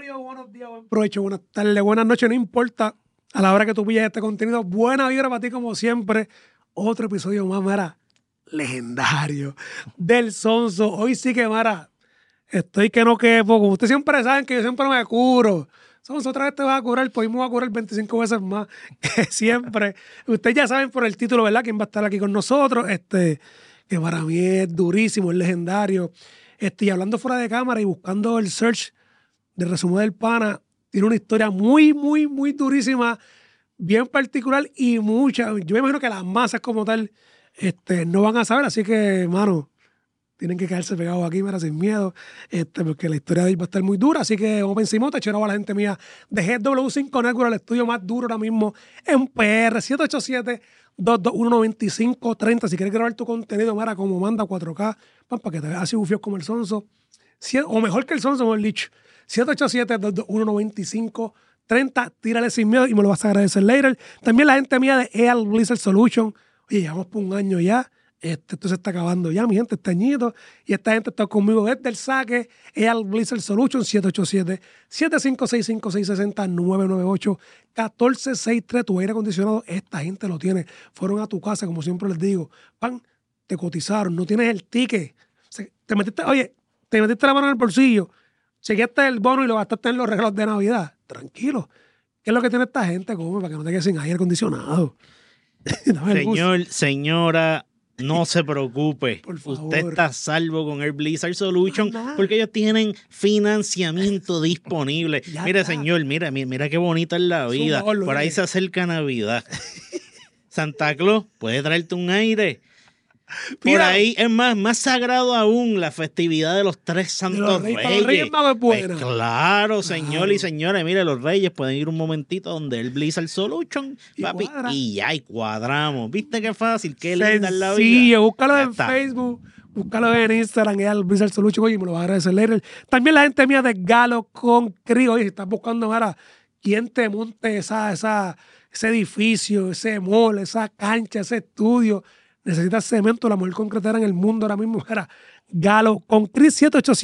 días, buenos días, buen provecho, buenas tardes, buenas noches, no importa a la hora que tú pilles este contenido. Buena vibra para ti como siempre. Otro episodio más, Mara, legendario del Sonso. Hoy sí que, Mara, estoy que no quepo. Como ustedes siempre saben que yo siempre me curo. Sonso, otra vez te vas a curar, pues me voy a curar 25 veces más que siempre. Ustedes ya saben por el título, ¿verdad? Quién va a estar aquí con nosotros. Que para mí es durísimo, es legendario. Y hablando fuera de cámara y buscando el search de resumen del pana, tiene una historia muy, muy, muy durísima, bien particular y mucha. Yo me imagino que las masas como tal no van a saber, así que, mano, tienen que quedarse pegados aquí, mira, sin miedo, porque la historia de hoy va a estar muy dura. Así que vamos encima, te echero a la gente mía de GW5 Network, el estudio más duro ahora mismo en PR, 787-221-9530. Si quieres grabar tu contenido, mira, como manda 4K, para que te veas así bufios como el Sonso, o mejor que el Sonso, mejor dicho. 787-221-9530. Tírale sin miedo y me lo vas a agradecer later. También la gente mía de EAL Blizzard Solution. Oye, llevamos por un año ya. Esto se está acabando ya, mi gente, este añito. Y esta gente está conmigo desde el saque. EAL Blizzard Solution, 787-7565-660-998-1463. Tu aire acondicionado, esta gente lo tiene. Fueron a tu casa, como siempre les digo. Pan, te cotizaron, no tienes el ticket. Te metiste la mano en el bolsillo, chequeaste el bono y lo gastaste en los regalos de Navidad. Tranquilo. ¿Qué es lo que tiene esta gente, come, para que no te quedes sin aire acondicionado? Señor, señora, no se preocupe. Por favor. Usted está a salvo con el Blizzard Solution porque ellos tienen financiamiento disponible. Mira, señor, mira qué bonita es la vida. Por ahí se acerca Navidad. Santa Claus puede traerte un aire. Por ahí, es más sagrado aún, la festividad de los tres santos reyes. Los reyes magos es buena. Pues claro, señor y señores, mire, los reyes pueden ir un momentito donde el Blizzard Solution, papi, y ya, y cuadramos. ¿Viste qué fácil? Qué linda es la vida. Sí, búscalo en Facebook, búscalo en Instagram, el Blizzard Solution, oye, me lo va a agradecer later. También la gente mía de Galo con Crío, oye, si estás buscando, mira, quién te monte ese edificio, ese mall, esa cancha, ese estudio. Necesitas cemento, la mejor concretera en el mundo ahora mismo. Era Galo con Chris,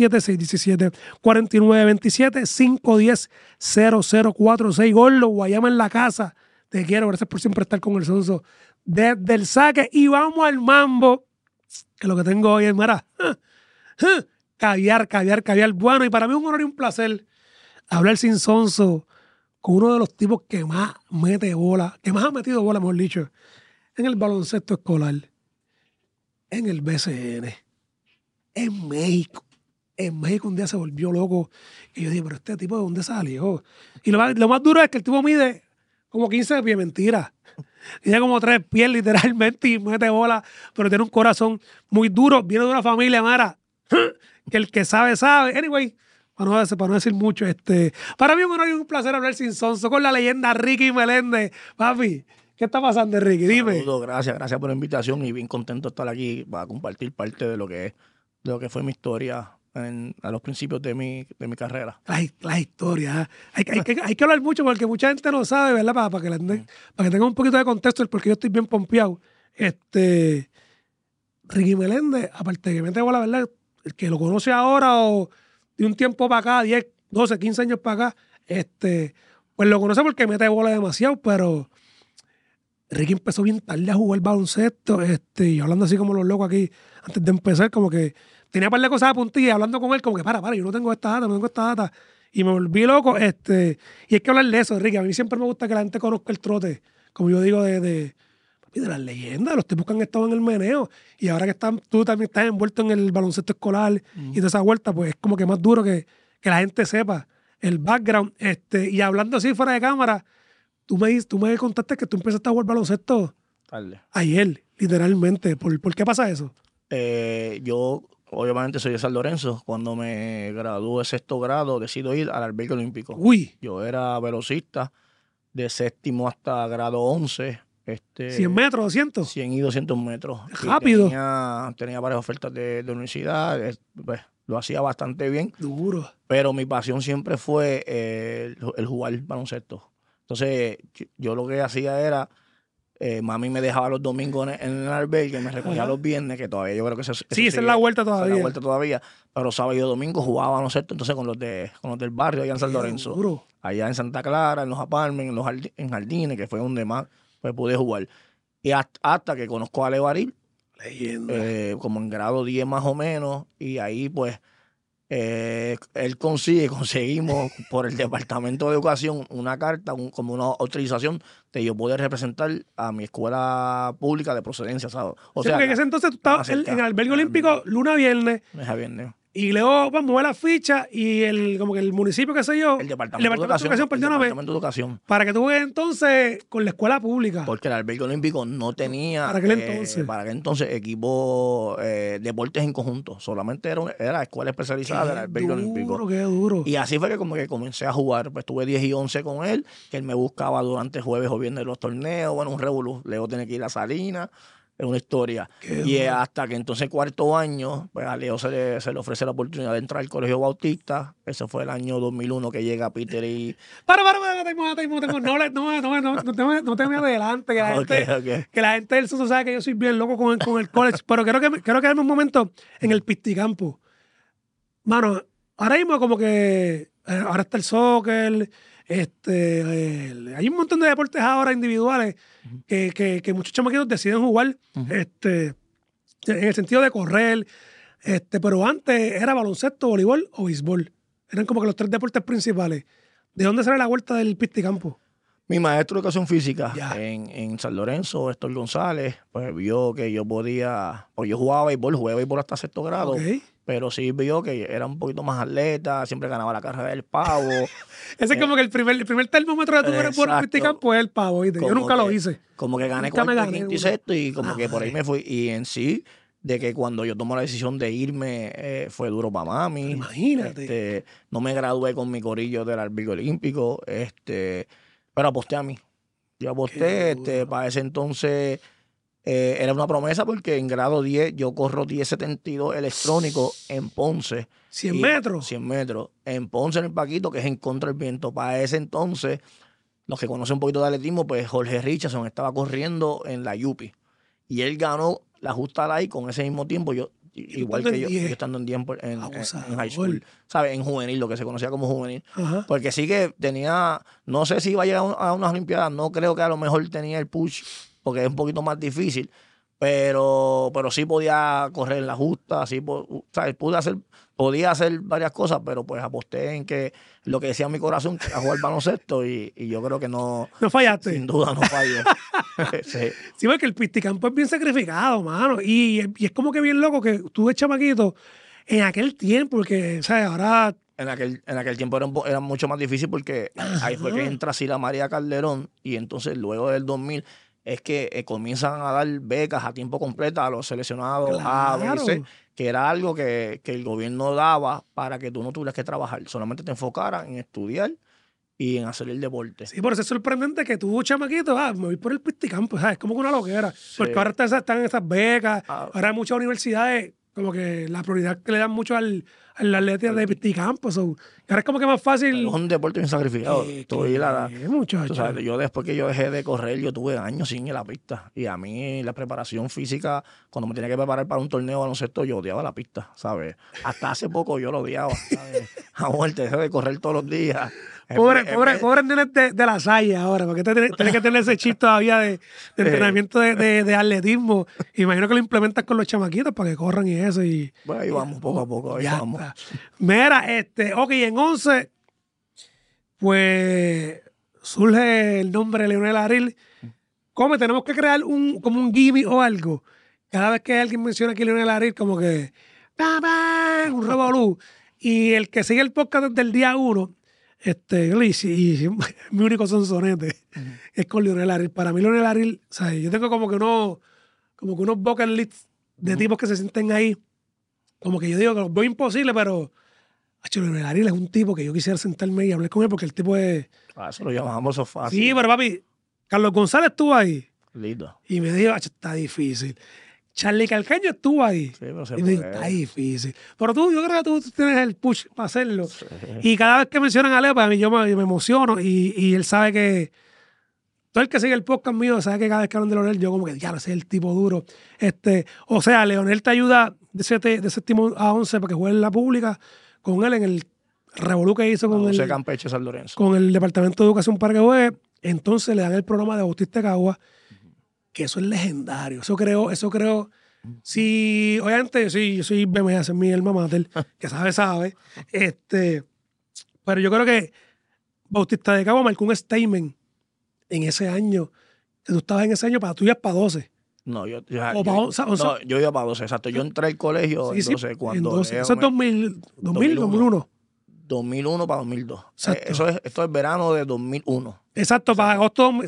787-617-4927-510-0046. Gordo, Guayama en la casa. Te quiero, gracias por siempre estar con el Sonso desde el saque. Y vamos al mambo, que lo que tengo hoy es, mira, caviar. Bueno, y para mí es un honor y un placer hablar sin Sonso con uno de los tipos que más mete bola, que más ha metido bola, mejor dicho, en el baloncesto escolar, en el BCN, en México. En México un día se volvió loco. Y yo dije, pero este tipo, ¿de dónde salió? Y lo más duro es que el tipo mide como 15 pies, mentira. Tiene como 3 pies literalmente y mete bola, pero tiene un corazón muy duro. Viene de una familia, Mara, que el que sabe, sabe. Anyway, para no decir mucho, para mí es un placer hablar sin Sonso con la leyenda Ricky Meléndez. Papi, ¿qué está pasando, Ricky? Dime. Saludos, gracias por la invitación y bien contento de estar aquí para compartir parte de lo que fue mi historia a los principios de mi carrera. La historia. Hay que hablar mucho porque mucha gente no sabe, ¿verdad? Para que tenga un poquito de contexto, porque yo estoy bien pompeado. Ricky Meléndez, aparte de que mete bola, ¿verdad? El que lo conoce ahora o de un tiempo para acá, 10, 12, 15 años para acá, pues lo conoce porque mete bola demasiado, pero Ricky empezó bien tarde a jugar baloncesto, y hablando así como los locos aquí, antes de empezar, como que tenía un par de cosas a puntilla, hablando con él, como que para, yo no tengo esta data, y me volví loco, y hay que hablar de eso, Ricky. A mí siempre me gusta que la gente conozca el trote, como yo digo, de las leyendas, de los tipos que han estado en el meneo, y ahora que tú también estás envuelto en el baloncesto escolar y de esa vuelta, pues es como que más duro que la gente sepa el background, y hablando así fuera de cámara. Tú me contaste que tú empezaste a jugar baloncesto ayer, literalmente. ¿Por qué pasa eso? Yo, obviamente, soy de San Lorenzo. Cuando me gradué de 6º grado, decido ir al albergue olímpico. Uy. Yo era velocista de 7º hasta grado 11. 100 metros, 200. 100 y 200 metros. Rápido. Tenía varias ofertas de universidad. Pues, lo hacía bastante bien. Duro. Pero mi pasión siempre fue el jugar baloncesto. Entonces, yo lo que hacía era Mami me dejaba los domingos en el albergue, me recogía los viernes, que todavía yo creo que eso sí, esa es la vuelta todavía. Es la vuelta todavía. Pero sábado y domingo jugaba, ¿no es cierto? Entonces con los del barrio allá en San Lorenzo. Duro. Allá en Santa Clara, en los apartments, en Jardines, que fue donde más pues, pude jugar. Y hasta que conozco a Ale Baril, como en grado 10 más o menos, y ahí pues él conseguimos por el Departamento de Educación una carta, como una autorización de yo poder representar a mi escuela pública de procedencia, ¿sabes? O sea, porque en ese entonces tú estabas en el albergue olímpico luna a viernes. Y luego vamos a mover la ficha y como que el municipio, qué sé yo, el Departamento de Educación, para que tú veas entonces con la escuela pública. Porque el albergue olímpico no tenía para aquel entonces equipo deportes en conjunto, solamente era escuela especializada del albergue olímpico. Qué duro. Y así fue que como que comencé a jugar, pues tuve 10 y 11 con él, que él me buscaba durante jueves o viernes los torneos, bueno, un revolú, luego tenía que ir a Salinas. Es una historia. Y hasta que entonces cuarto año, pues a Leo se le ofrece la oportunidad de entrar al Colegio Bautista. Ese fue el año 2001 que llega Peter y... No te me adelante, que la gente del Soso sabe que yo soy bien loco con el college, pero quiero quedarme un momento en el pisticampo. Mano, ahora mismo como que ahora está el soccer, hay un montón de deportes ahora individuales que muchos chamaquitos deciden jugar en el sentido de correr, pero antes era baloncesto, voleibol o béisbol. Eran como que los tres deportes principales. ¿De dónde sale la vuelta del pisticampo? Mi maestro de educación física en San Lorenzo, Héctor González, pues vio que yo podía, pues yo jugué béisbol hasta sexto grado, pero sí vio que era un poquito más atleta, siempre ganaba la carrera del pavo. Ese es como que el primer termómetro de tu eres por el pisticampo es el pavo, ¿viste? Yo nunca lo hice. Como que gané cuarto, quinto y sexto y como que por ahí me fui. Y en sí, de que cuando yo tomé la decisión de irme, fue duro para mami. Imagínate. No me gradué con mi corillo del albergue olímpico, pero aposté a mí. Yo aposté, para ese entonces era una promesa porque en grado 10 yo corro 10.72 electrónico en Ponce. 100 metros. 100 metros. En Ponce, en el Paquito, que es en contra del viento. Para ese entonces, los que conocen un poquito de atletismo, pues Jorge Richardson estaba corriendo en la Yupi. Y él ganó la justa light con ese mismo tiempo. Igual que yo estando en 10 en high school, ¿sabes? En juvenil, lo que se conocía como juvenil. Porque sí que tenía, no sé si iba a llegar a unas Olimpiadas, no creo que a lo mejor tenía el push, porque es un poquito más difícil, pero sí podía correr en la justa, sí, ¿sabes? Podía hacer varias cosas, pero pues aposté en que lo que decía mi corazón, que era jugar baloncesto, y yo creo que no... No fallaste. Sin duda no fallé. Sí, porque el pisticampo es bien sacrificado, mano, y es como que bien loco que tú de chamaquito, en aquel tiempo, porque, ¿sabes? Ahora... En aquel tiempo era mucho más difícil porque ahí fue que entra Sila María Calderón, y entonces luego del 2000... es que comienzan a dar becas a tiempo completo a los seleccionados A, B y C, que era algo que el gobierno daba para que tú no tuvieras que trabajar, solamente te enfocaras en estudiar y en hacer el deporte. Sí, por eso es sorprendente que tú, chamaquito, me voy por el pisticampo, ¿sabes? Es como que una loquera, porque ahora están esas becas, ahora hay muchas universidades, como que la prioridad que le dan mucho al atleta de pisticampo. Ahora es como que más fácil. Es un deporte bien sacrificado. Muchacho. O sea, yo después que yo dejé de correr, yo tuve años sin ir a la pista. Y a mí la preparación física, cuando me tenía que preparar para un torneo de baloncesto, yo odiaba la pista, ¿sabes? Hasta hace poco yo lo odiaba, ¿sabes? A muerte, dejé de correr todos los días. Pobre nenes de la Salle ahora, porque tienes que tener ese chip todavía de entrenamiento de atletismo. Imagino que lo implementas con los chamaquitos para que corran y eso. Bueno, ahí vamos, poco a poco, ahí vamos. Mira, ok, en 11, pues surge el nombre de Leonel Aril. ¿Cómo? Tenemos que crear como un gimmick o algo. Cada vez que alguien menciona aquí Leonel Aril, como que un revolú. Y el que sigue el podcast desde el día 1, mi único sonsonete es con Leonel Aril. Para mí Leonel Aril, ¿sabes? Yo tengo como que unos bucket lists de tipos que se sienten ahí, como que yo digo que los veo imposibles, pero Leonel Aril es un tipo que yo quisiera sentarme y hablar con él, porque el tipo es... Eso lo llamamos sofá. Sí, pero papi, Carlos González estuvo ahí. Lindo. Y me dijo, está difícil. Charlie Calcaño estuvo ahí. Sí, pero y me dijo, está difícil. Pero yo creo que tú tienes el push para hacerlo. Sí. Y cada vez que mencionan a Leo, para mí yo me emociono, y él sabe que todo el que sigue el podcast mío sabe que cada vez que hablan de Leonel, yo como que, ya, ese es el tipo duro. O sea, Leonel te ayuda de séptimo a 11 para que juegue en la pública con él en el revolú que hizo con Campeche, San Lorenzo. Con el Departamento de Educación para que juegue. Entonces le dan el programa de Bautista de Cagua, que eso es legendario. Eso creo. Sí, obviamente yo soy BMA, ese es mi alma mater, que sabe. Pero yo creo que Bautista de Cagua marcó un statement en ese año. Que tú estabas en ese año, tú ibas para 12. No, yo iba para 12, exacto. Yo entré al colegio en 12 cuando. En 12. Eso es 2001. 2001 para 2002. Esto es verano de 2001. Exacto, para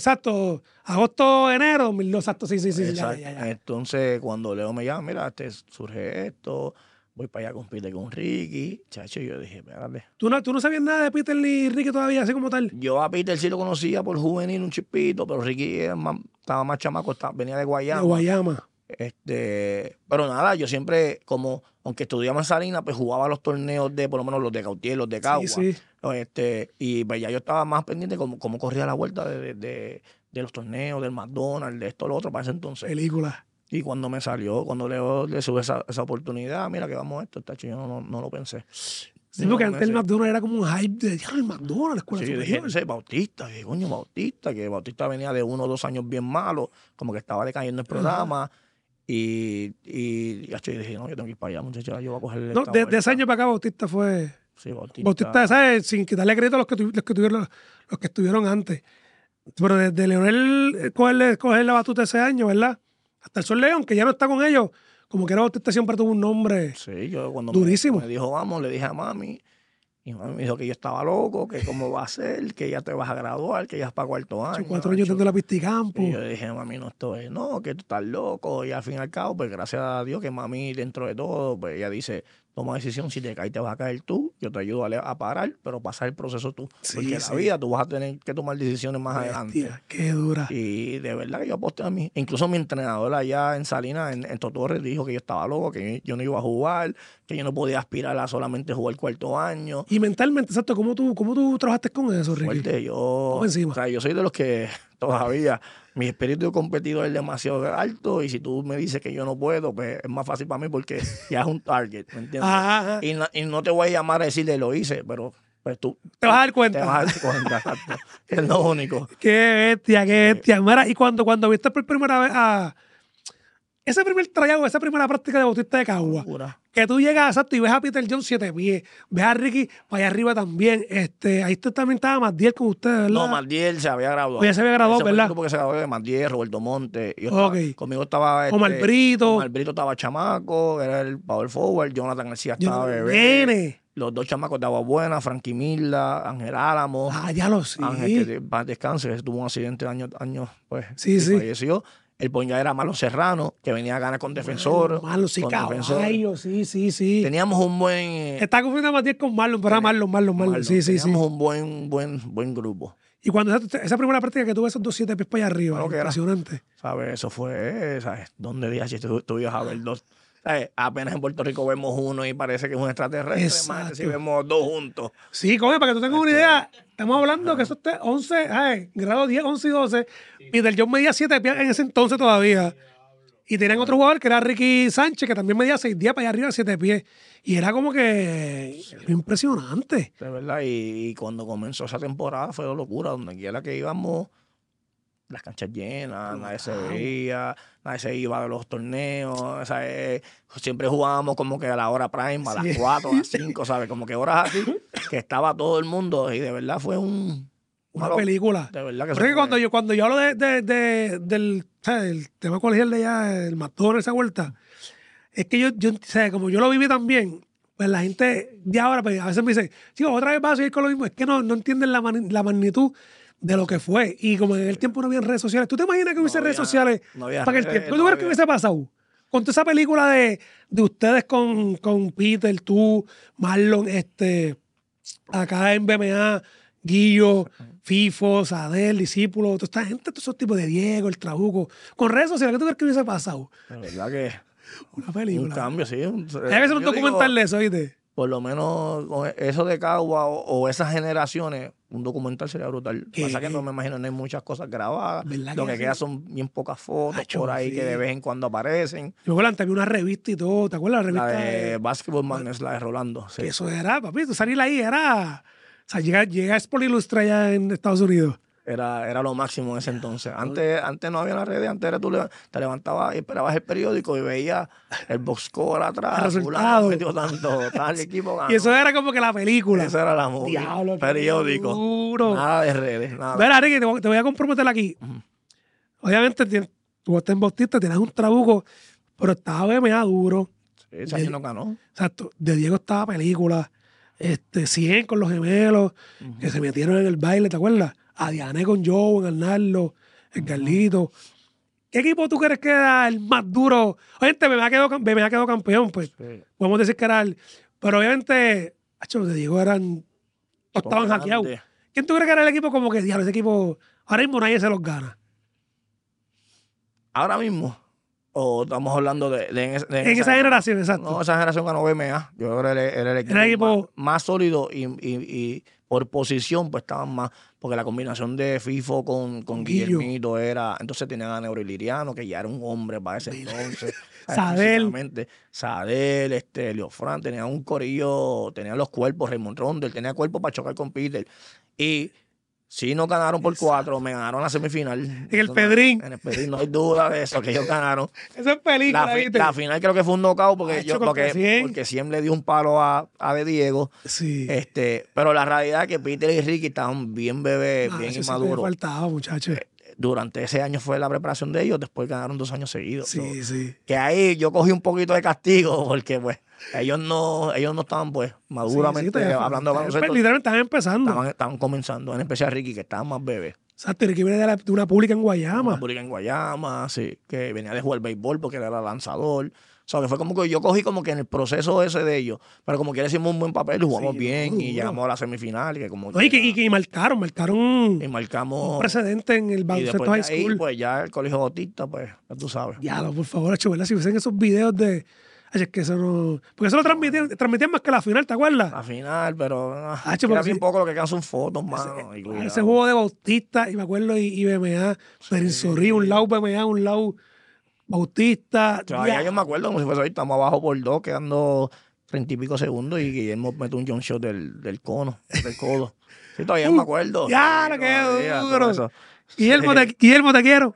agosto, enero 2002. Exacto, sí. Ya. Entonces, cuando Leo me llama, mira, surge esto, voy para allá a competir con Ricky. Chacho, yo dije, espérate. ¿Tú no sabías nada de Peter ni Ricky todavía, así como tal? Yo a Peter sí lo conocía por juvenil, un chispito, pero Ricky estaba más chamaco, venía de Guayama. De Guayama. Pero nada, yo siempre, como, aunque estudiaba en Salinas, pues jugaba los torneos de, por lo menos los de Cautier, los de Cagua. Sí. Y pues ya yo estaba más pendiente de cómo corría la vuelta de los torneos, del McDonald's, de esto, lo otro, para ese entonces. Película. Y cuando Leo le sube esa oportunidad, mira que vamos a esto, yo no lo pensé. Sí, porque antes el McDonald's era como un hype de el McDonald's, la escuela superior. Yo dije, Bautista, que Bautista venía de 1 o 2 años bien malos, como que estaba decayendo el programa. Y yo dije, no, yo tengo que ir para allá, muchachos, yo voy a coger el... No, de ese año para acá Bautista fue... Sí, Bautista, ¿sabes? Sin quitarle crédito a los que estuvieron antes. Pero desde Leonel coger la batuta ese año, ¿verdad? Hasta el Sol León, que ya no está con ellos, como que era Bautista siempre tuvo un nombre durísimo. Me dijo, vamos, le dije a mami, y mami me dijo que yo estaba loco, que cómo va a ser, que ya te vas a graduar, que ya es para 4º año. 4 años dentro de la pista y campo. Y yo dije, mami, no, que tú estás loco. Y al fin y al cabo, pues gracias a Dios que mami, dentro de todo, pues ella dice, toma decisión, si te caes te vas a caer tú, yo te ayudo a parar, pero pasar el proceso tú. Porque en la vida tú vas a tener que tomar decisiones más adelante. Qué dura. Y de verdad que yo aposté a mí. Incluso mi entrenador allá en Salinas, en Totorres, dijo que yo estaba loco, que yo no iba a jugar, que yo no podía aspirar a solamente jugar 4º año. Y mentalmente, exacto, ¿cómo tú trabajaste con eso, Ricky? Fuerte, o sea, yo soy de los que todavía mi espíritu competidor es demasiado alto y si tú me dices que yo no puedo, pues es más fácil para mí porque ya es un target, ¿me entiendes? Ajá. Y no te voy a llamar a decirle lo hice, pero pues tú te vas a dar cuenta. Te vas a dar cuenta, exacto. Es lo único. Qué bestia. Mira, y cuando viste por primera vez ese primer tryout, esa primera práctica de Bautista de Cagua, que tú llegas, exacto, y ves a Peter John 7 pies, ves a Ricky para allá arriba también, ahí también estaba Matiel con ustedes, ¿verdad? No, Matiel se había graduado. Ya se había graduado, ¿verdad? Porque se graduó de Matiel, Roberto Monte. Conmigo estaba Omar Brito. Omar Brito estaba chamaco, era el power forward, Jonathan García estaba bebé. Los 2 chamacos de Agua Buena, Frankie Milda, Ángel Álamo. Ya lo sé. Ángel, que para descanse, tuvo un accidente años pues, sí. falleció. El point era Marlon Serrano, que venía a ganar con Defensor. Marlon, sí, caballo, sí. Teníamos un buen... Está confundiendo a Matías con Marlon, pero era Marlon. Sí. Teníamos un buen grupo. Y cuando esa primera práctica que tuve esos 2 7 pies para allá arriba, impresionante. ¿Sabes? Eso fue, ¿sabes? ¿Dónde días tú ibas a ver 2? ¿Sabes? Apenas en Puerto Rico vemos uno y parece que es un extraterrestre. Más si vemos 2 juntos. Sí, para que tú tengas una idea, estamos hablando que eso está 11, grado 10, 11 y 12. Peter John medía 7 pies en ese entonces todavía. Y tenían otro jugador que era Ricky Sánchez, que también medía 6 días para allá arriba, 7 pies. Y era como que impresionante. De verdad, y cuando comenzó esa temporada fue una locura. Donde quiera que íbamos, las canchas llenas, nadie se veía, nadie se iba de los torneos. O sea, siempre jugábamos como que a la hora prime, a las 4, a las 5, ¿sabes? Como que horas así, que estaba todo el mundo. Y de verdad fue una película. De verdad que porque cuando yo hablo del tema colegial de allá, el McDonald's, esa vuelta, es que yo o sea, como yo lo viví también, pues la gente de ahora pues, a veces me dice, chico, otra vez vas a seguir con lo mismo. Es que no entienden la magnitud de lo que fue. Y como en el tiempo no había redes sociales, ¿tú te imaginas que hubiese redes sociales para el tiempo? ¿Tú crees que hubiese pasado? Con toda esa película de ustedes con Peter, tú, Marlon, acá en BMA, Guillo, Fifo, Sadel, Discípulo, toda esta gente, todos esos tipos de Diego, el Trabuco, con redes sociales, ¿qué tú crees que hubiese pasado? De verdad que una película. Un cambio, sí. Hay que hacer un documental de eso, ¿viste? por lo menos con eso de Cagua o esas generaciones, un documental sería brutal. Pasa que no me imagino, no hay muchas cosas grabadas. Lo que queda son bien pocas fotos por ahí que de vez en cuando aparecen. Yo me acuerdo antes había una revista y todo, ¿te acuerdas la revista? La de Basketball Madness, la de Rolando. Sí. Que eso era, papi, tú salir ahí era... O sea, llega a Sport Ilustra allá en Estados Unidos. Era lo máximo en ese entonces. Antes no había las redes, antes era tú te levantabas y esperabas el periódico y veías el box score atrás. El resultado. Metió tanto, tal equipo ganó. Y eso era como que la película. Eso era la movie. Diablo, periódico. Duro. Nada de redes, nada. Mira, Ricky, te voy a comprometer aquí. Obviamente, tú estás en Bautista, tienes un trabuco, pero estaba BMA duro. Sí, ese año no ganó. Exacto. De Diego estaba película. 100 con los gemelos, que se metieron en el baile, ¿te acuerdas? A Diane con Joe, en Arnaldo, en Carlito. ¿Qué equipo tú crees que era el más duro? Obviamente, BMA quedó campeón, pues. Sí. Podemos decir que era el... Pero obviamente, de Diego estaban hackeados. ¿Quién tú crees que era el equipo como que, diablo, ese equipo... Ahora mismo nadie se los gana? Ahora mismo... O estamos hablando de en esa generación, exacto. No, esa generación ganó BMA. Yo creo que era el equipo más sólido y por posición pues estaban más, porque la combinación de FIFO con Guillermito era, entonces tenían a Neuroliriano, que ya era un hombre para ese entonces. Sadel, Leofran, tenía un corillo, tenía los cuerpos, Raymond Rondel, tenía cuerpo para chocar con Peter. Y sí, nos ganaron por 4, me ganaron la semifinal. En el Pedrín. En el Pedrín, no hay duda de eso, que ellos ganaron. Eso es película, ¿viste? La final creo que fue un knockout porque Siem le dio un palo a De Diego. Sí. Pero la realidad es que Peter y Ricky estaban bien bebés, bien inmaduros. Sí, faltaba, muchachos. Durante ese año fue la preparación de ellos, después ganaron 2 años seguidos. Sí, sí. Que ahí yo cogí un poquito de castigo porque pues ellos no estaban pues maduramente hablando de baloncesto. Literalmente estaban empezando. Estaban comenzando, en especial Ricky, que estaba más bebé. Exacto, Ricky viene de una pública en Guayama. Una pública en Guayama, sí, que venía de jugar béisbol porque él era lanzador. O sea, que fue como que yo cogí como que en el proceso ese de ellos, pero como que le hicimos un buen papel y jugamos bien y llegamos a la semifinal. Y marcaron y marcamos un precedente en el baloncesto high school. Ahí, pues ya el colegio Bautista, pues ya tú sabes. Ya, por favor, ¿verdad? Si ven esos videos de... Es que eso no... Porque eso lo transmitían más que la final, ¿te acuerdas? La final, pero era bien poco lo que quedan son fotos, mano. Ese juego de Bautista, y me acuerdo, y BMA, Perinsorí, un lado BMA, un lado Bautista. Ya yo me acuerdo como si fuese ahí, estamos abajo por 2, quedando 30 y pico segundos, y Guillermo metió un jump shot del cono, del codo. Sí, todavía me acuerdo. Ya, lo que duro. Guillermo, te quiero.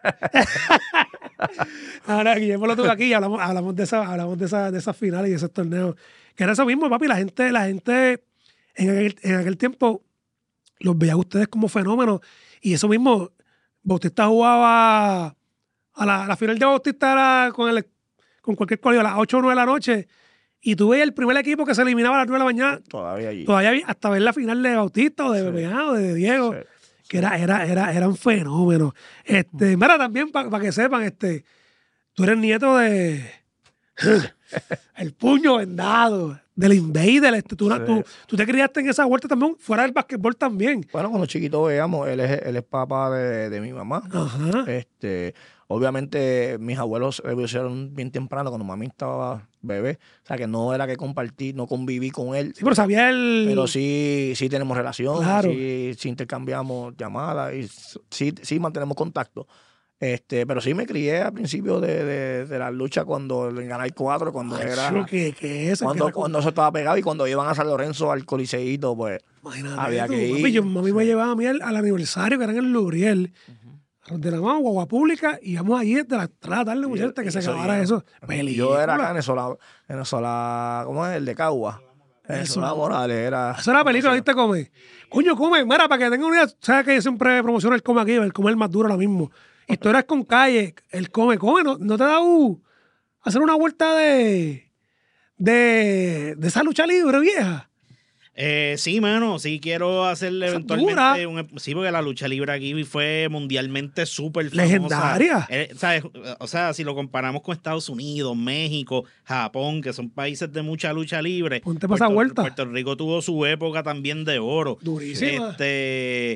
Ahora, Guillermo lo tuve aquí y hablamos de esas finales y de esos torneos. Que era eso mismo, papi. La gente en aquel tiempo los veía a ustedes como fenómenos. Y eso mismo, Bautista jugaba a la final de Bautista era con cualquier colegio a las 8 o 9 de la noche. Y tú veías el primer equipo que se eliminaba a las 9 de la mañana. Todavía allí. Todavía hasta ver la final de Bautista o de BMA o de Diego. Sí. Que eran fenómenos. Mira, también para que sepan, tú eres nieto de el puño vendado, del Invader. Tú te criaste en esa vuelta también, fuera del basquetbol también. Bueno, cuando chiquito veamos, él es papá de mi mamá. Ajá. Obviamente mis abuelos se divorciaron bien temprano cuando mami estaba bebé. O sea que no era que compartí, no conviví con él. Sí, pero sabía él. Pero sí tenemos relación, claro. sí intercambiamos llamadas y sí mantenemos contacto. Pero sí me crié al principio de la lucha cuando en ganar 4, cuando cuando eso estaba pegado y cuando iban a San Lorenzo al Coliseíto, pues había que ir. Mami me llevaba a mí al aniversario que era en el Luriel. De la mano, Guagua Pública, y íbamos allí desde las 3 de la tarde, muchachos, que se acabara eso. Yo era acá en Esola, ¿cómo es? El de Cagua. Esola Morales era. Esa era la película, ¿viste? Come. Coño, Come, mira, para que tengan una idea, sabes que yo siempre promociono el Come aquí, el Come es el más duro ahora mismo. Historias con calle, el Come, ¿no te da hacer una vuelta de esa lucha libre vieja? Sí, mano, sí quiero hacerle eventualmente sí, porque la lucha libre aquí fue mundialmente súper famosa. Legendaria. ¿Sabes? O sea, si lo comparamos con Estados Unidos, México, Japón, que son países de mucha lucha libre. Ponte para esa vuelta. Puerto Rico tuvo su época también de oro. Durísima.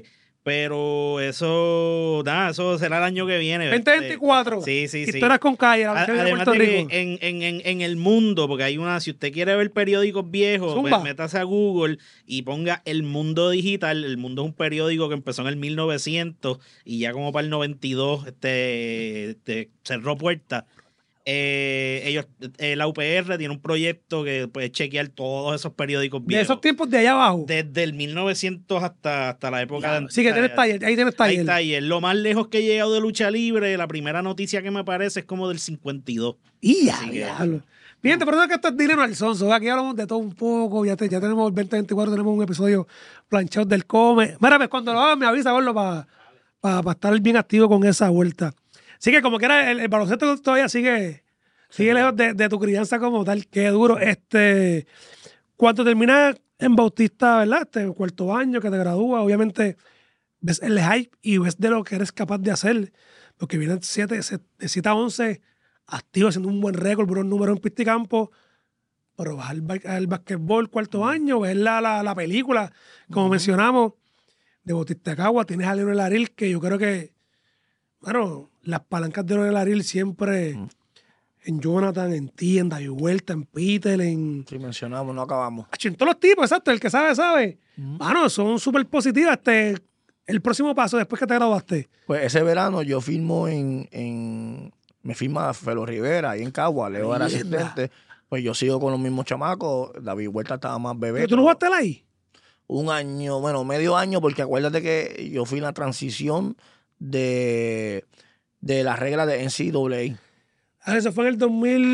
Pero eso será el año que viene. 2024. Sí. Historias con calle. Además de que en el mundo, porque hay si usted quiere ver periódicos viejos, pues métase a Google y ponga El Mundo Digital. El Mundo es un periódico que empezó en el 1900 y ya como para el 92 cerró puertas. La UPR tiene un proyecto que puede chequear todos esos periódicos viejos. De esos tiempos de allá abajo. Desde el 1900 hasta la época de... Sí, que tienes taller, ahí tienes taller. Hay taller. Lo más lejos que he llegado de lucha libre, la primera noticia que me aparece es como del 52. Y ya, diablo. Fíjate, pero es que esto es dinero al sonso. Aquí hablamos de todo un poco. Ya tenemos el 2024, tenemos un episodio planchado del Come. Mira, pues cuando lo hagas me avisa, verlo para estar bien activo con esa vuelta. Así que como quiera, el baloncesto todavía sigue lejos de tu crianza como tal. Qué duro. Cuando terminas en Bautista, ¿verdad? Cuarto año que te gradúas, obviamente ves el hype y ves de lo que eres capaz de hacer. Porque vienen de 7 a 11 activo, haciendo un buen récord, buenos números en pista y campo. Pero vas al basquetbol cuarto año, ves la película, como mencionamos, de Bautista de Cagua. Tienes a Leonel Aril, que yo creo que, bueno, las palancas de Leonel Aril siempre en Jonathan, en ti, en David Huerta, en Peter, Sí, mencionamos, no acabamos. En todos los tipos, exacto, el que sabe. Mano, son súper positivas. El próximo paso, después que te graduaste. Pues ese verano yo firmo me firma Felo Rivera ahí en Cagua, Leo era asistente. Pues yo sigo con los mismos chamacos. David Huerta estaba más bebé. ¿Pero tú no jugaste ahí? Un año, bueno, medio año, porque acuérdate que yo fui en la transición de las reglas de NCAA. Eso fue en el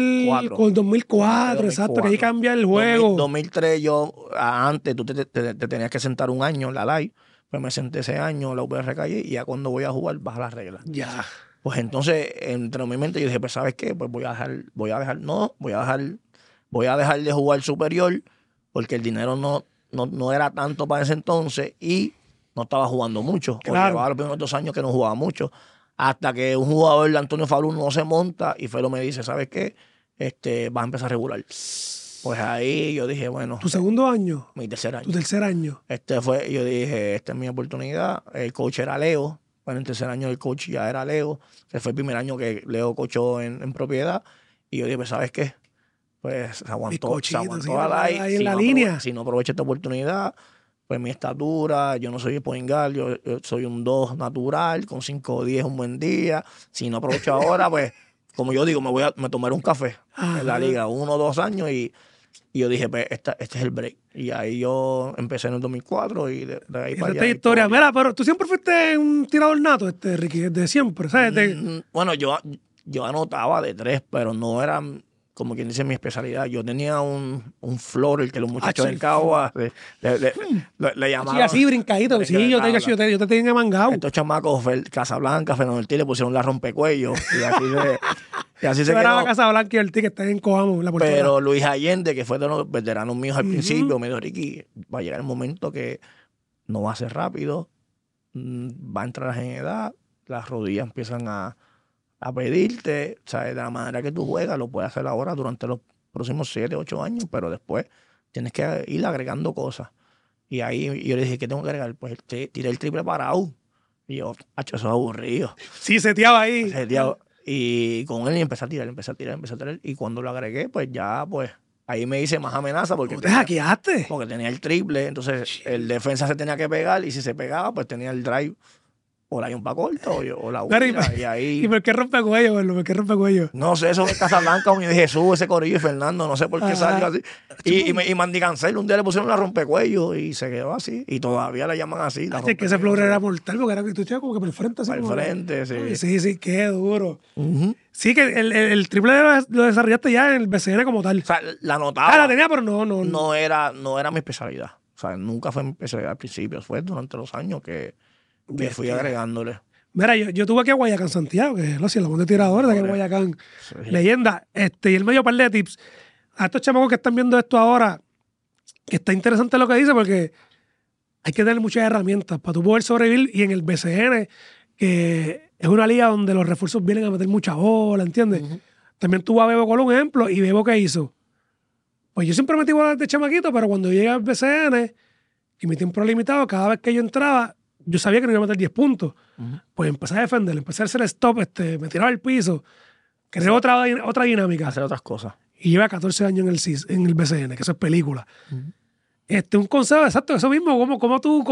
2004, exacto, que ahí cambia el juego. 2003 antes tú te tenías que sentar un año en la live, pues me senté ese año, la UPR calle, y ya cuando voy a jugar baja las reglas. Ya. Pues entonces, entre mi mente, yo dije, pues ¿sabes qué? Pues voy a dejar de jugar superior, porque el dinero no era tanto para ese entonces, y no estaba jugando mucho. Claro. Llevaba los primeros 2 años que no jugaba mucho. Hasta que un jugador de Antonio Falú no se monta y Felo me dice, ¿sabes qué? Vas a empezar a regular. Pues ahí yo dije, bueno. ¿Tu segundo año? Mi tercer año. ¿Tu tercer año? Yo dije, esta es mi oportunidad. El coach era Leo. Bueno, en el tercer año el coach ya era Leo. Ese fue el primer año que Leo coachó en propiedad. Y yo dije, pues, ¿sabes qué? Pues se aguantó ahí en la línea. Si no aprovecho esta oportunidad, pues mi estatura, yo no soy point guard, yo soy un 2 natural, con 5 o 10 un buen día. Si no aprovecho ahora, pues, como yo digo, me tomaré un café en la liga, 1 o 2 años, y yo dije, pues, este es el break. Y ahí yo empecé en el 2004 y de ahí para allá. Historia. Mira, pero tú siempre fuiste un tirador nato, Ricky, desde siempre, ¿sabes? Bueno, yo anotaba de 3, pero no era, como quien dice, mi especialidad. Yo tenía un floor, el que los muchachos del Cagua le llamaban. Sí, así brincadito. Sí, yo te tenía mangado. Estos chamacos, Casablanca, Fernando Ortiz, le pusieron la rompecuello. Y así se era quedó. la Casablanca y el que está en Coamo, la portada. Pero Luis Allende, que fue de los veteranos míos al principio, me dijo, Ricky, va a llegar el momento que no va a ser rápido, va a entrar en edad, las rodillas empiezan a pedirte, ¿sabes? De la manera que tú juegas, lo puedes hacer ahora durante los próximos 7, 8 años, pero después tienes que ir agregando cosas. Y ahí yo le dije, ¿qué tengo que agregar? Pues tiré el triple parado. Y yo, eso es aburrido. Sí, seteaba ahí. Seteaba. Y con él empecé a tirar. Y cuando lo agregué, pues ya, pues, ahí me hice más amenaza. Porque ¿Te hackeaste? Porque tenía el triple, entonces el defensa se tenía que pegar, y si se pegaba, pues tenía el drive. O la yumpa corta o la ultra, y ahí... ¿Y por qué rompe cuello, verlo? ¿Por qué rompe cuello? No sé, eso es Casablanca, de Jesús, ese corillo y Fernando, no sé por qué salió así. Y Mandy Cancel, un día le pusieron la rompecuello y se quedó así. Y todavía la llaman así. Es que ese floor era mortal, porque era que tú como que por el frente. Así por el frente, sí. Sí, qué duro. Sí, que el triple lo desarrollaste ya en el BCN como tal. O sea, la notaba. La tenía, pero no. No era mi especialidad. O sea, nunca fue mi especialidad al principio. Fue durante los años que fui agregándole. Mira, yo tuve aquí a Guayacán Santiago, que lo hacía la de tiradores de aquí a Guayacán. Sí. Leyenda. Y él me dio un par de tips. A estos chamacos que están viendo esto ahora, que está interesante lo que dice, porque hay que tener muchas herramientas para tú poder sobrevivir. Y en el BCN, que es una liga donde los refuerzos vienen a meter mucha bola, ¿entiendes? También tuvo a Bebo Colón, un ejemplo, y Bebo, ¿qué hizo? Pues yo siempre metí bolas de chamaquito, pero cuando llegué al BCN, y mi tiempo era limitado, cada vez que yo entraba, yo sabía que no iba a meter 10 puntos. Pues empecé a defender, empecé a hacer el stop, me tiraba al piso, creé otra dinámica. Hacer otras cosas. Y lleva 14 años en el BCN, que eso es película. Un consejo exacto, eso mismo, como tú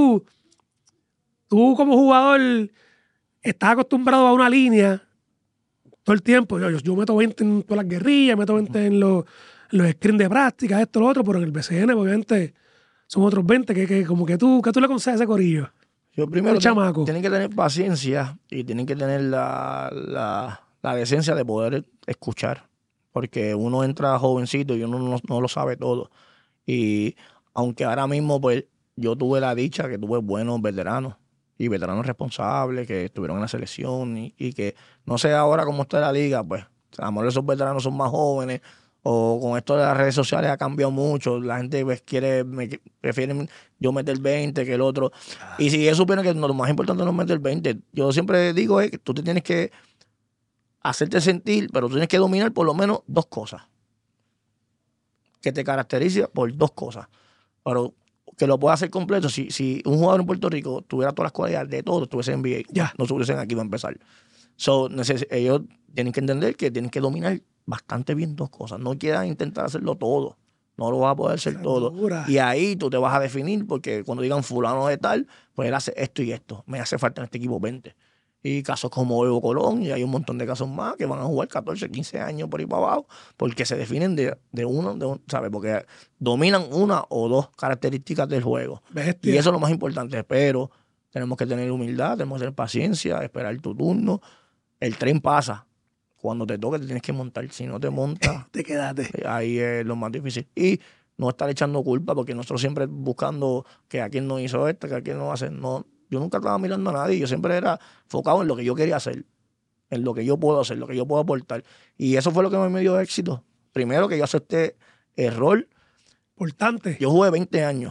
como jugador estás acostumbrado a una línea todo el tiempo. Yo meto 20 en todas las guerrillas, meto 20 en los screens de práctica, esto, lo otro, pero en el BCN obviamente son otros 20 que como que tú le aconsejas a ese corillo. Yo primero chamaco. Tienen que tener paciencia y tienen que tener la decencia de poder escuchar. Porque uno entra jovencito y uno no lo sabe todo. Y aunque ahora mismo pues yo tuve la dicha que tuve buenos veteranos y veteranos responsables que estuvieron en la selección y que no sé ahora cómo está la liga, pues a lo mejor esos veteranos son más jóvenes o con esto de las redes sociales ha cambiado mucho. La gente pues prefieren yo meter 20 que el otro. Y si ellos supieran que lo más importante no es meter 20, yo siempre digo es que tú te tienes que hacerte sentir, pero tú tienes que dominar por lo menos 2 cosas. Que te caracteriza por 2 cosas. Pero que lo pueda hacer completo. Si un jugador en Puerto Rico tuviera todas las cualidades de todo, estuviese en NBA, no estuviesen aquí, va a empezar. Ellos tienen que entender que tienen que dominar bastante bien 2 cosas. No quieran intentar hacerlo todo. No lo vas a poder hacer todo. Y ahí tú te vas a definir porque cuando digan fulano de tal, pues él hace esto y esto. Me hace falta en este equipo 20. Y casos como Evo Colón, y hay un montón de casos más que van a jugar 14, 15 años por ahí para abajo, porque se definen de uno, ¿sabes? Porque dominan 1 o 2 características del juego. Bestia. Y eso es lo más importante. Pero tenemos que tener humildad, tenemos que tener paciencia, esperar tu turno. El tren pasa. Cuando te toque te tienes que montar. Si no te montas, te quedaste. Ahí es lo más difícil. Y no estar echando culpa, porque nosotros siempre buscando que a quién no hizo esto, que a quién no hace. No. Yo nunca estaba mirando a nadie, yo siempre era enfocado en lo que yo quería hacer, en lo que yo puedo hacer, lo que yo puedo aportar. Y eso fue lo que me dio éxito. Primero que yo acepté el rol. Importante. Yo jugué 20 años.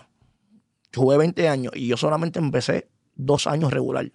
Y yo solamente empecé 2 años regular.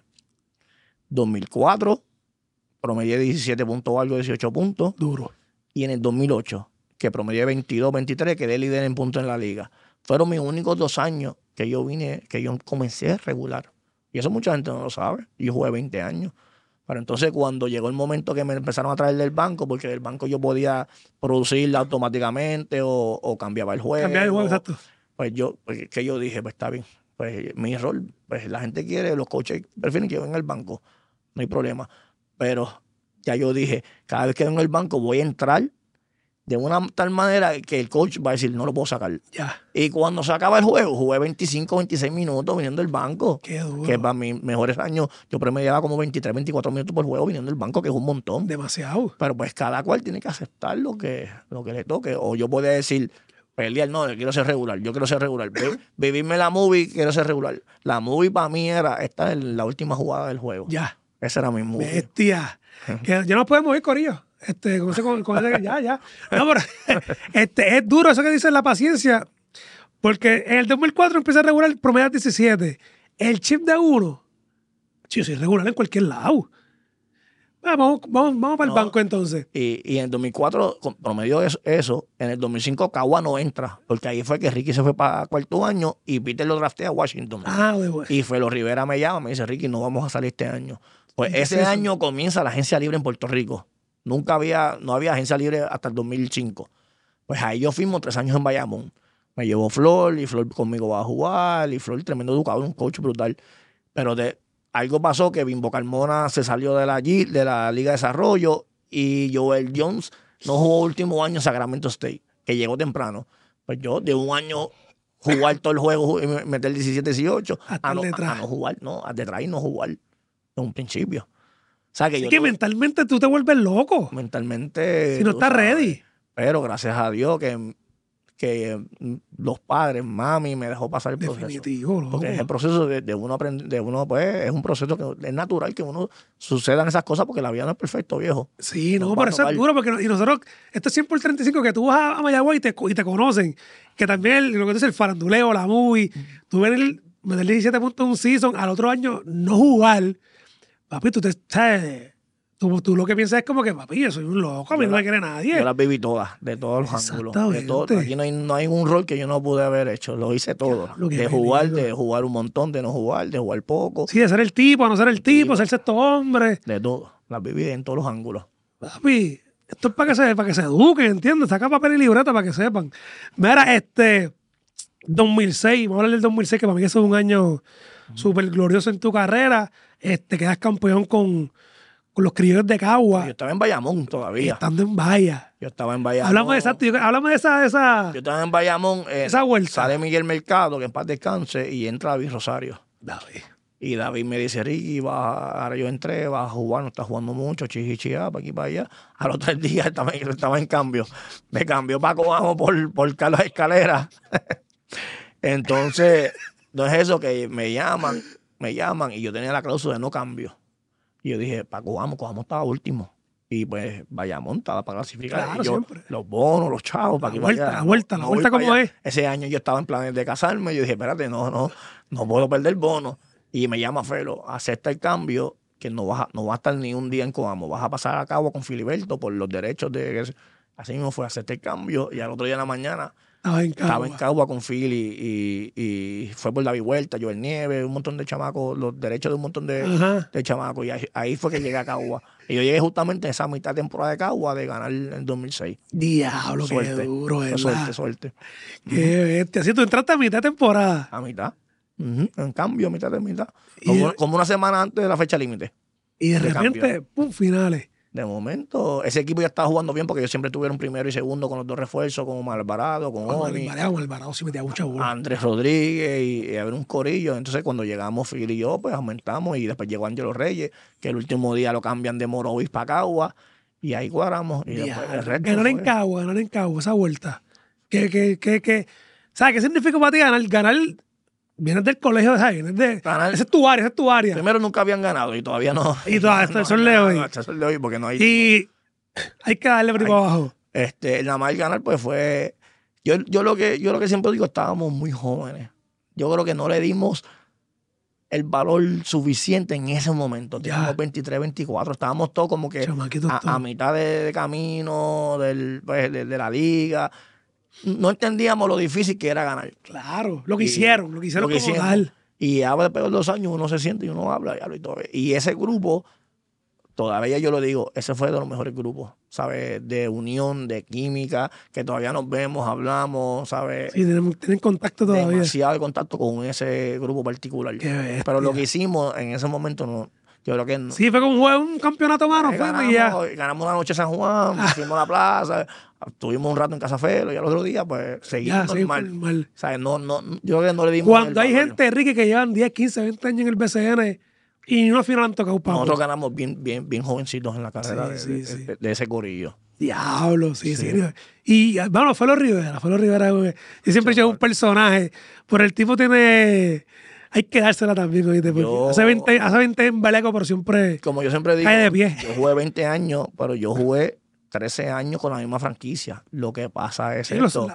2004, promedié 17 puntos o algo, 18 puntos. Duro. Y en el 2008, que promedié 22, 23, quedé líder en puntos en la liga. Fueron mis únicos 2 años que yo comencé regular. Y eso mucha gente no lo sabe. Yo jugué 20 años. Pero entonces cuando llegó el momento que me empezaron a traer del banco, porque del banco yo podía producirla automáticamente o cambiaba el juego. Cambiaba el juego, exacto. Pues yo dije, pues está bien. Pues mi rol, pues la gente quiere, los coaches prefieren que yo venga al banco. No hay problema. Pero ya yo dije, cada vez que vengo al banco voy a entrar de una tal manera que el coach va a decir, no lo puedo sacar. Ya. Y cuando se acaba el juego, jugué 25, 26 minutos viniendo del banco. Qué duro. Que para mis mejores años, yo promediaba como 23, 24 minutos por juego viniendo del banco, que es un montón. Demasiado. Pero pues cada cual tiene que aceptar lo que le toque. O yo podía decir, pelear, no, yo quiero ser regular. Vivirme la movie, quiero ser regular. La movie para mí era esta en la última jugada del juego. Ya. Esa era mi movie. Bestia. Que ya no podemos ir, corillo. Con ese, ya. No, pero es duro eso que dice la paciencia, porque en el 2004 empieza a regular promedio 17. El chip de 1, yo soy regular en cualquier lado. Vamos para el banco entonces. Y en el 2004 promedió eso. En el 2005 Cagua no entra, porque ahí fue que Ricky se fue para 4º año y Peter lo draftea a Washington. Bueno. Y Felo Rivera me llama, me dice, Ricky, no vamos a salir este año. Pues ese año comienza la agencia libre en Puerto Rico. No había agencia libre hasta el 2005. Pues ahí yo firmo 3 años en Bayamón. Me llevó Flor y Flor conmigo va a jugar y Flor tremendo educador, un coach brutal. Pero algo pasó que Bimbo Carmona se salió de la Liga de Desarrollo y Joel Jones no jugó último año en Sacramento State, que llegó temprano. Pues yo de un año jugar todo el juego y meter 17-18 a no jugar, no, a detrás y no jugar en un principio. O sea, que mentalmente tú te vuelves loco. Mentalmente. Si no estás ready. Pero gracias a Dios que los padres, mami, me dejó pasar el proceso. Definitivo, loco. Porque es el proceso de uno aprender, pues, es un proceso que es natural que uno sucedan esas cosas porque la vida no es perfecta, viejo. Sí, no, pero eso es duro porque y nosotros, esto es 100 por 35, que tú vas a Mayagüez y te conocen. Que también lo que es el faranduleo, la movie, tú ves meter 17 puntos en un season, al otro año no jugar. Papi, tú Tú lo que piensas es como que, papi, yo soy un loco, a mí no me quiere nadie. Yo las viví todas, de todos los ángulos. De todo, Exactamente. aquí no hay un rol que yo no pude haber hecho. Lo hice todo. Diablo, qué De peligro. jugar un montón, de no jugar, de jugar poco. Sí, de ser el tipo, a no ser el tipo, ser sexto hombre. De todo. Las viví en todos los ángulos. Papi, esto es para que se eduquen, ¿entiendes? Saca papel y libreta para que sepan. Mira, 2006, vamos a hablar del 2006, que para mí eso es un año súper glorioso en tu carrera. Quedas campeón con los criollos de Cagua, Yo estaba en Bayamón todavía. estando en Valla. Yo estaba en Bayamón. Háblame de esa Yo estaba en Bayamón. esa vuelta. Sale Miguel Mercado, que en paz descanse, y entra David Rosario. David. Y David me dice, Ricky, ahora yo entré, vas a jugar, no estás jugando mucho, chichichia, para aquí, para allá. A los 3 días estaba en cambio. Me cambió Paco Bajo por Carlos Escalera. Entonces, no es eso que me llaman, y yo tenía la cláusula de no cambio. Y yo dije, Paco Vamos estaba último. Y pues Bayamón estaba para clasificar. Claro, Y yo, siempre. los bonos, los chavos, para que vaya. La vuelta voy para como allá. es. Ese año yo estaba en planes de casarme. Yo dije, espérate, no puedo perder bono. Y me llama Felo, acepta el cambio, que no vas a estar ni un día en Coamo. Vas a pasar a cabo con Filiberto por los derechos de... Así mismo fue, acepté el cambio. Y al otro día en la mañana estaba en Cagua con Phil y fue por David Huerta, Joel Nieves, un montón de chamacos, los derechos de un montón de chamacos. Y ahí fue que llegué a Cagua. Y yo llegué justamente en esa mitad de temporada de Cagua de ganar en 2006. Diablo, qué duro, ¿verdad? Suerte. Qué bestia. Así tú entraste a mitad de temporada. A mitad. En cambio, a mitad de mitad. Y Como una semana antes de la fecha límite. Y de de repente, cambio. pum, finales. De momento, ese equipo ya estaba jugando bien porque ellos siempre tuvieron primero y segundo con los dos refuerzos, con Omar Alvarado, con Oni, Alvarado sí metía mucha bola. Andrés Rodríguez y había un corillo. Entonces, cuando llegamos Phil y yo, pues aumentamos y después llegó Ángelo Reyes, que el último día lo cambian de Morovis para Cagua y ahí cuadramos. Y después el resto Ganar en Cagua, esa vuelta. ¿Sabes qué significa para ti ganar? Ganar, vienes del colegio, ¿sabes? Ganar. Esa es tu área. Primero nunca habían ganado y todavía no. Y todavía hasta el sol de hoy. Hasta el sol de hoy porque no hay. Y hay que darle por ahí para abajo. Nada más el ganar pues fue... Yo lo que siempre digo, estábamos muy jóvenes. Yo creo que no le dimos el valor suficiente en ese momento. Teníamos 23, 24. Estábamos todos como que a mitad de camino de la liga. No entendíamos lo difícil que era ganar. Claro, lo que hicieron como tal. Y ahora después de 2 años uno se siente y uno habla y todo. Y ese grupo, todavía yo lo digo, ese fue de los mejores grupos, ¿sabes? De unión, de química, que todavía nos vemos, hablamos, ¿sabes? Sí, tienen contacto todavía. Demasiado de contacto con ese grupo particular. Qué bestia. Pero lo que hicimos en ese momento no. Yo creo que no. Sí, fue como un campeonato, mano. Ganamos una noche en San Juan, fuimos a la plaza, estuvimos un rato en Casa Felo y al otro día, pues, seguimos normal. O sea, yo creo que no le dimos. Cuando hay gente, Ricky, que llevan 10, 15, 20 años en el BCN y ni una final han tocado, papo. Nosotros ganamos bien jovencitos en la carrera de ese corillo. Diablo, sí. Y bueno, Felo Rivera. Yo siempre he hecho un personaje, pero el tipo tiene... Hay que dársela también, ¿oíste? Hace 20 en Beleco, pero siempre... Como yo siempre digo, cae de pie. Yo jugué 20 años, pero yo jugué 13 años con la misma franquicia. Lo que pasa es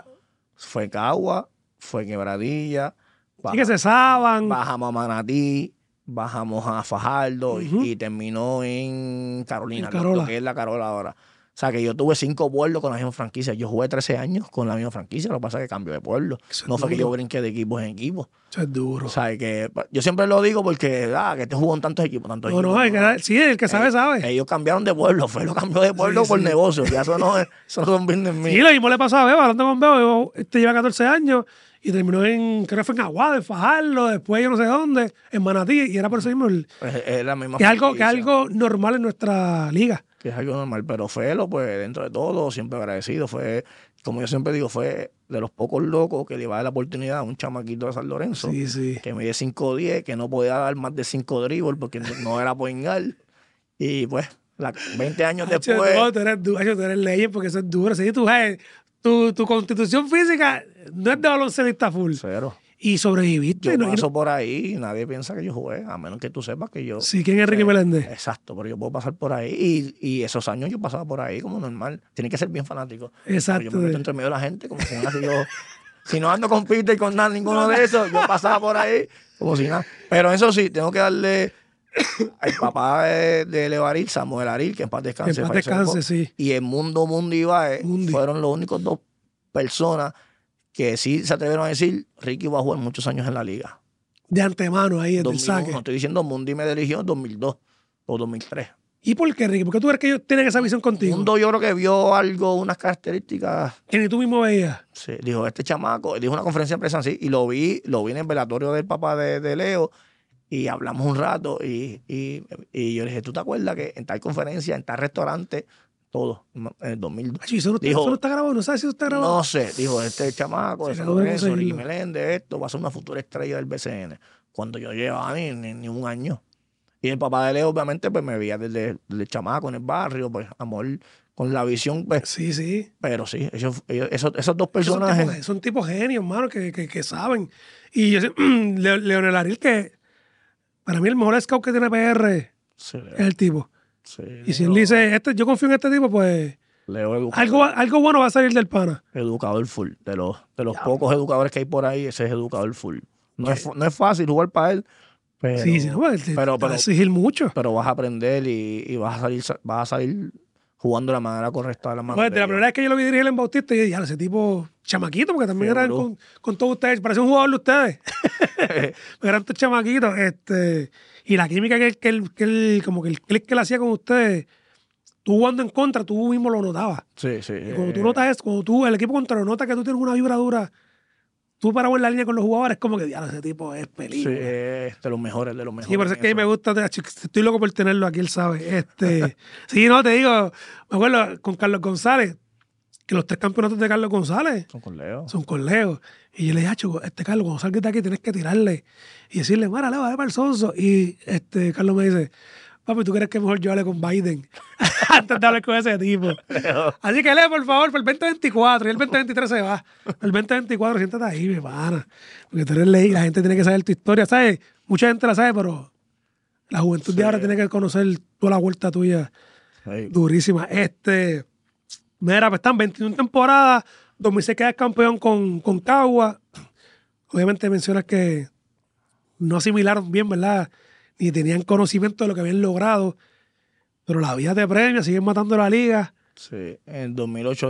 fue Cagua, fue Quebradilla. Sí, que cesaban. Bajamos a Manatí, bajamos a Fajardo y terminó en Carolina, lo que es la Carola ahora. O sea, que yo tuve 5 pueblos con la misma franquicia. Yo jugué 13 años con la misma franquicia. Lo que pasa es que cambió de pueblo. No fue que yo brinqué de equipos en equipos. Eso es duro. O sea, que yo siempre lo digo porque, que te jugó en tantos equipos. Sí, el que sabe, sabe. Ellos cambiaron de pueblo. Fue lo cambió de pueblo por negocio. Ya eso no son business míos. Sí, lo mismo le pasó a Beba. Hablando con Beba, lleva 14 años y terminó creo que fue en Aguada, en Fajardo, después yo no sé dónde, en Manatí. Y era por eso mismo. Es la misma que es algo normal en nuestra liga. Que es algo normal, pero Felo, pues dentro de todo, siempre agradecido. Fue, como yo siempre digo, fue de los pocos locos que le iba a dar la oportunidad a un chamaquito de San Lorenzo, que mide 5'10", que no podía dar más de 5 dribbles porque no era poingar. Y pues, 20 años después... No, tú eres leyes porque eso es duro. Sí, tu constitución física no es de baloncelista full. Cero. Y sobreviviste. Yo paso por ahí y nadie piensa que yo jugué, a menos que tú sepas que yo... Sí, ¿quién es Ricky Meléndez? Exacto, pero yo puedo pasar por ahí y esos años yo pasaba por ahí como normal. Tiene que ser bien fanático. Exacto. Pero yo me meto entre medio de la gente como si nada. Si no ando con Peter y con nada, ninguno de esos, yo pasaba por ahí como si nada. Pero eso sí, tengo que darle el papá de Leo Aril, Samuel Aril, que en paz descanse. En paz descanse, sí. Y el Mundo Ibaez fueron los únicos dos personas que sí se atrevieron a decir, Ricky va a jugar muchos años en la liga. De antemano ahí, desde el 2001, saque. no estoy diciendo, Mundi me dirigió en 2002 o 2003. ¿Y por qué, Ricky? ¿Por qué tú crees que ellos tienen esa visión contigo? Mundo yo creo que vio algo, unas características. Que ni tú mismo veías. Sí, dijo, este chamaco, dijo una conferencia de prensa así, y lo vi en el velatorio del papá de Leo, y hablamos un rato, y yo le dije, ¿tú te acuerdas que en tal conferencia, en tal restaurante, todo, en el 2002? Ay, eso no está grabado, ¿no sabes si eso está grabado? No sé, dijo, este chamaco, Ricky Meléndez, esto va a ser una futura estrella del BCN. Cuando yo llevaba ni un año. Y el papá de Leo, obviamente, pues me veía desde chamaco en el barrio, pues amor, con la visión, pues. Sí. Pero sí, esos dos personajes. Son tipos genios, hermano, que saben. Y yo sé, Leonel Aril, que para mí el mejor scout que tiene PR Sí, es el tipo. Sí, y si él dice, yo confío en este tipo, pues Leo algo bueno va a salir del pana. Educador full. De los pocos educadores que hay por ahí, ese es educador full. No es fácil jugar para él. Pero, sí, no, pero va a exigir mucho. Pero vas a aprender y vas a salir jugando de la manera correcta. De la primera vez que yo lo vi dirigir en Bautista, yo dije, ese tipo chamaquito, porque también eran con todos ustedes, parecía un jugador de ustedes. Pero eran todos chamaquitos. Y la química como que el click que le hacía con ustedes, tú jugando en contra, tú mismo lo notabas. Sí. Y cuando tú notas eso, cuando el equipo contra lo nota que tú tienes una vibra dura, tú parado en la línea con los jugadores, como que ese tipo es peligro. Sí, de los mejores. Sí, pero es que a mí me gusta, estoy loco por tenerlo aquí, él sabe. Sí, no, te digo, me acuerdo con Carlos González, que los 3 campeonatos de Carlos González son con Leo. Y yo le dije, Carlos, cuando salgas de aquí tienes que tirarle y decirle, mira, Leo, para el sonso. Y Carlos me dice, papi, ¿tú crees que mejor yo hable con Biden antes de hablar con ese tipo? Así que Leo, por favor, para el 2024. Y el 2023 se va. El 2024, siéntate ahí, mi pana. Porque tú eres ley, la gente tiene que saber tu historia, ¿sabes? Mucha gente la sabe, pero la juventud de ahora tiene que conocer toda la vuelta tuya. Durísima. Mira, pues están 21 temporadas, 2006 quedas campeón con Cagua. Obviamente mencionas que no asimilaron bien, ¿verdad? Ni tenían conocimiento de lo que habían logrado, pero la vida te premia, siguen matando la liga. Sí, en el 2008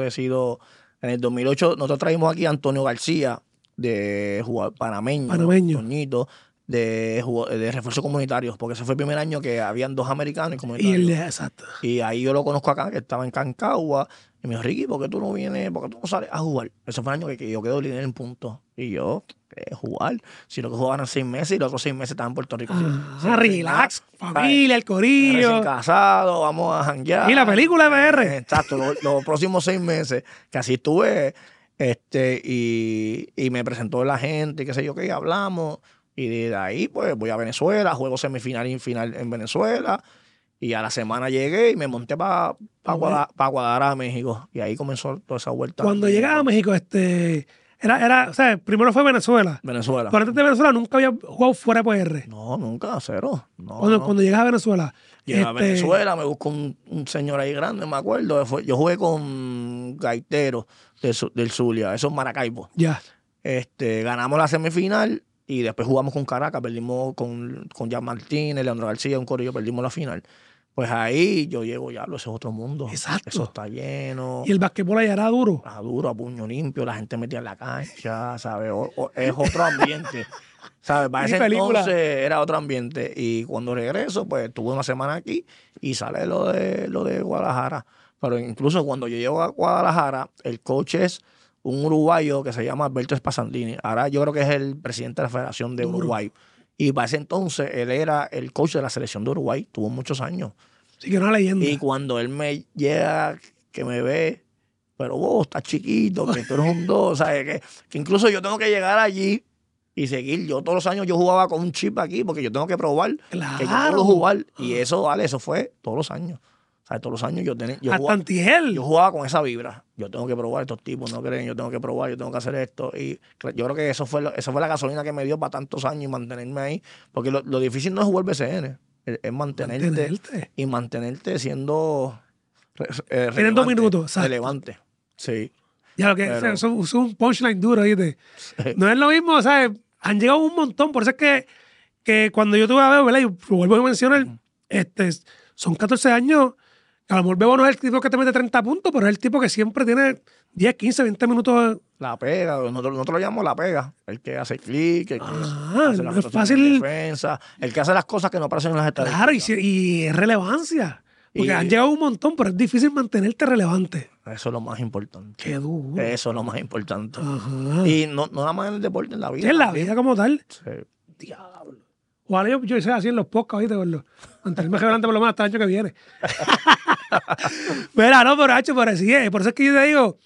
nosotros traímos aquí a Antonio García, de jugador panameño. Toñito, de refuerzo comunitario, porque ese fue el primer año que habían 2 americanos y comunitarios. Exacto. Y ahí yo lo conozco acá, que estaba en Cancagua, y me dijo, Ricky, ¿por qué tú no vienes, por qué tú no sales a jugar? Ese fue el año que yo quedé líder en puntos. Y yo, ¿qué jugar? Si lo que jugaban 6 meses y los otros 6 meses estaban en Puerto Rico. Relax, familia, el corillo. Recién casado, vamos a janguear. Y la película de BR. Exacto, los próximos 6 meses, que así estuve, y me presentó la gente, qué sé yo, que hablamos. Y de ahí, pues, voy a Venezuela, juego semifinal y final en Venezuela. Y a la semana llegué y me monté para Guadalajara, México. Y ahí comenzó toda esa vuelta. Cuando llegaba a México, o sea, primero fue Venezuela. Venezuela. Pero antes de Venezuela nunca había jugado fuera de PR. No, nunca, cero. No, cuando llegas a Venezuela. Llegué a Venezuela, me buscó un señor ahí grande, me acuerdo. Yo jugué con Gaitero del Zulia, esos Maracaibo. Ya. Ganamos la semifinal. Y después jugamos con Caracas, perdimos con Jan Martínez, Leandro García, un corillo, perdimos la final. Pues ahí yo llego, ese es otro mundo. Exacto. Eso está lleno. Y el basquetbol allá era duro. Era duro, a puño limpio, la gente metía en la cancha, ¿sabes? Es otro ambiente. ¿Sabes? Para ese entonces era otro ambiente. Y cuando regreso, pues tuve una semana aquí y sale lo de Guadalajara. Pero incluso cuando yo llego a Guadalajara, el coach es un uruguayo que se llama Alberto Spasandini. Ahora yo creo que es el presidente de la Federación de Uruguay. Y para ese entonces él era el coach de la selección de Uruguay. Tuvo muchos años. Sí, que era una leyenda. Y cuando él me llega, que me ve, pero vos estás chiquito, que tú eres un 2, ¿sabes? Que incluso yo tengo que llegar allí y seguir. Yo todos los años yo jugaba con un chip aquí porque yo tengo que probar que yo puedo jugar. Y eso fue todos los años. O sea, todos los años yo jugaba con esa vibra. Yo tengo que probar, estos tipos no creen, yo tengo que probar, yo tengo que hacer esto. Y yo creo que eso fue la gasolina que me dio para tantos años y mantenerme ahí. Porque lo difícil no es jugar BCN, es mantenerte. Y mantenerte siendo teniendo minutos, relevante. Sí. Ya lo que es un punchline duro, ¿viste? Sí. No es lo mismo, ¿sabes? Han llegado un montón, por eso es que que cuando yo tuve a Bebo, ¿verdad? Y vuelvo a mencionar, son 14 años. A lo mejor Bebo no es el tipo que te mete 30 puntos, pero es el tipo que siempre tiene 10, 15, 20 minutos. La pega, nosotros lo llamamos la pega. El que hace clic, el que hace no las es fácil. en defensa, el que hace las cosas que no aparecen en las estadísticas. Claro, y es relevancia. Porque han llegado un montón, pero es difícil mantenerte relevante. Eso es lo más importante. Qué duro. Eso es lo más importante. Ajá. Y no nada más en el deporte, en la vida. En la vida como tal. Sí. Diablo. Ojalá yo sea así en los podcasts, ¿viste? Mantenerme relevante por lo menos hasta el año que viene. Mira, no, pero hecho, por eso es que yo te digo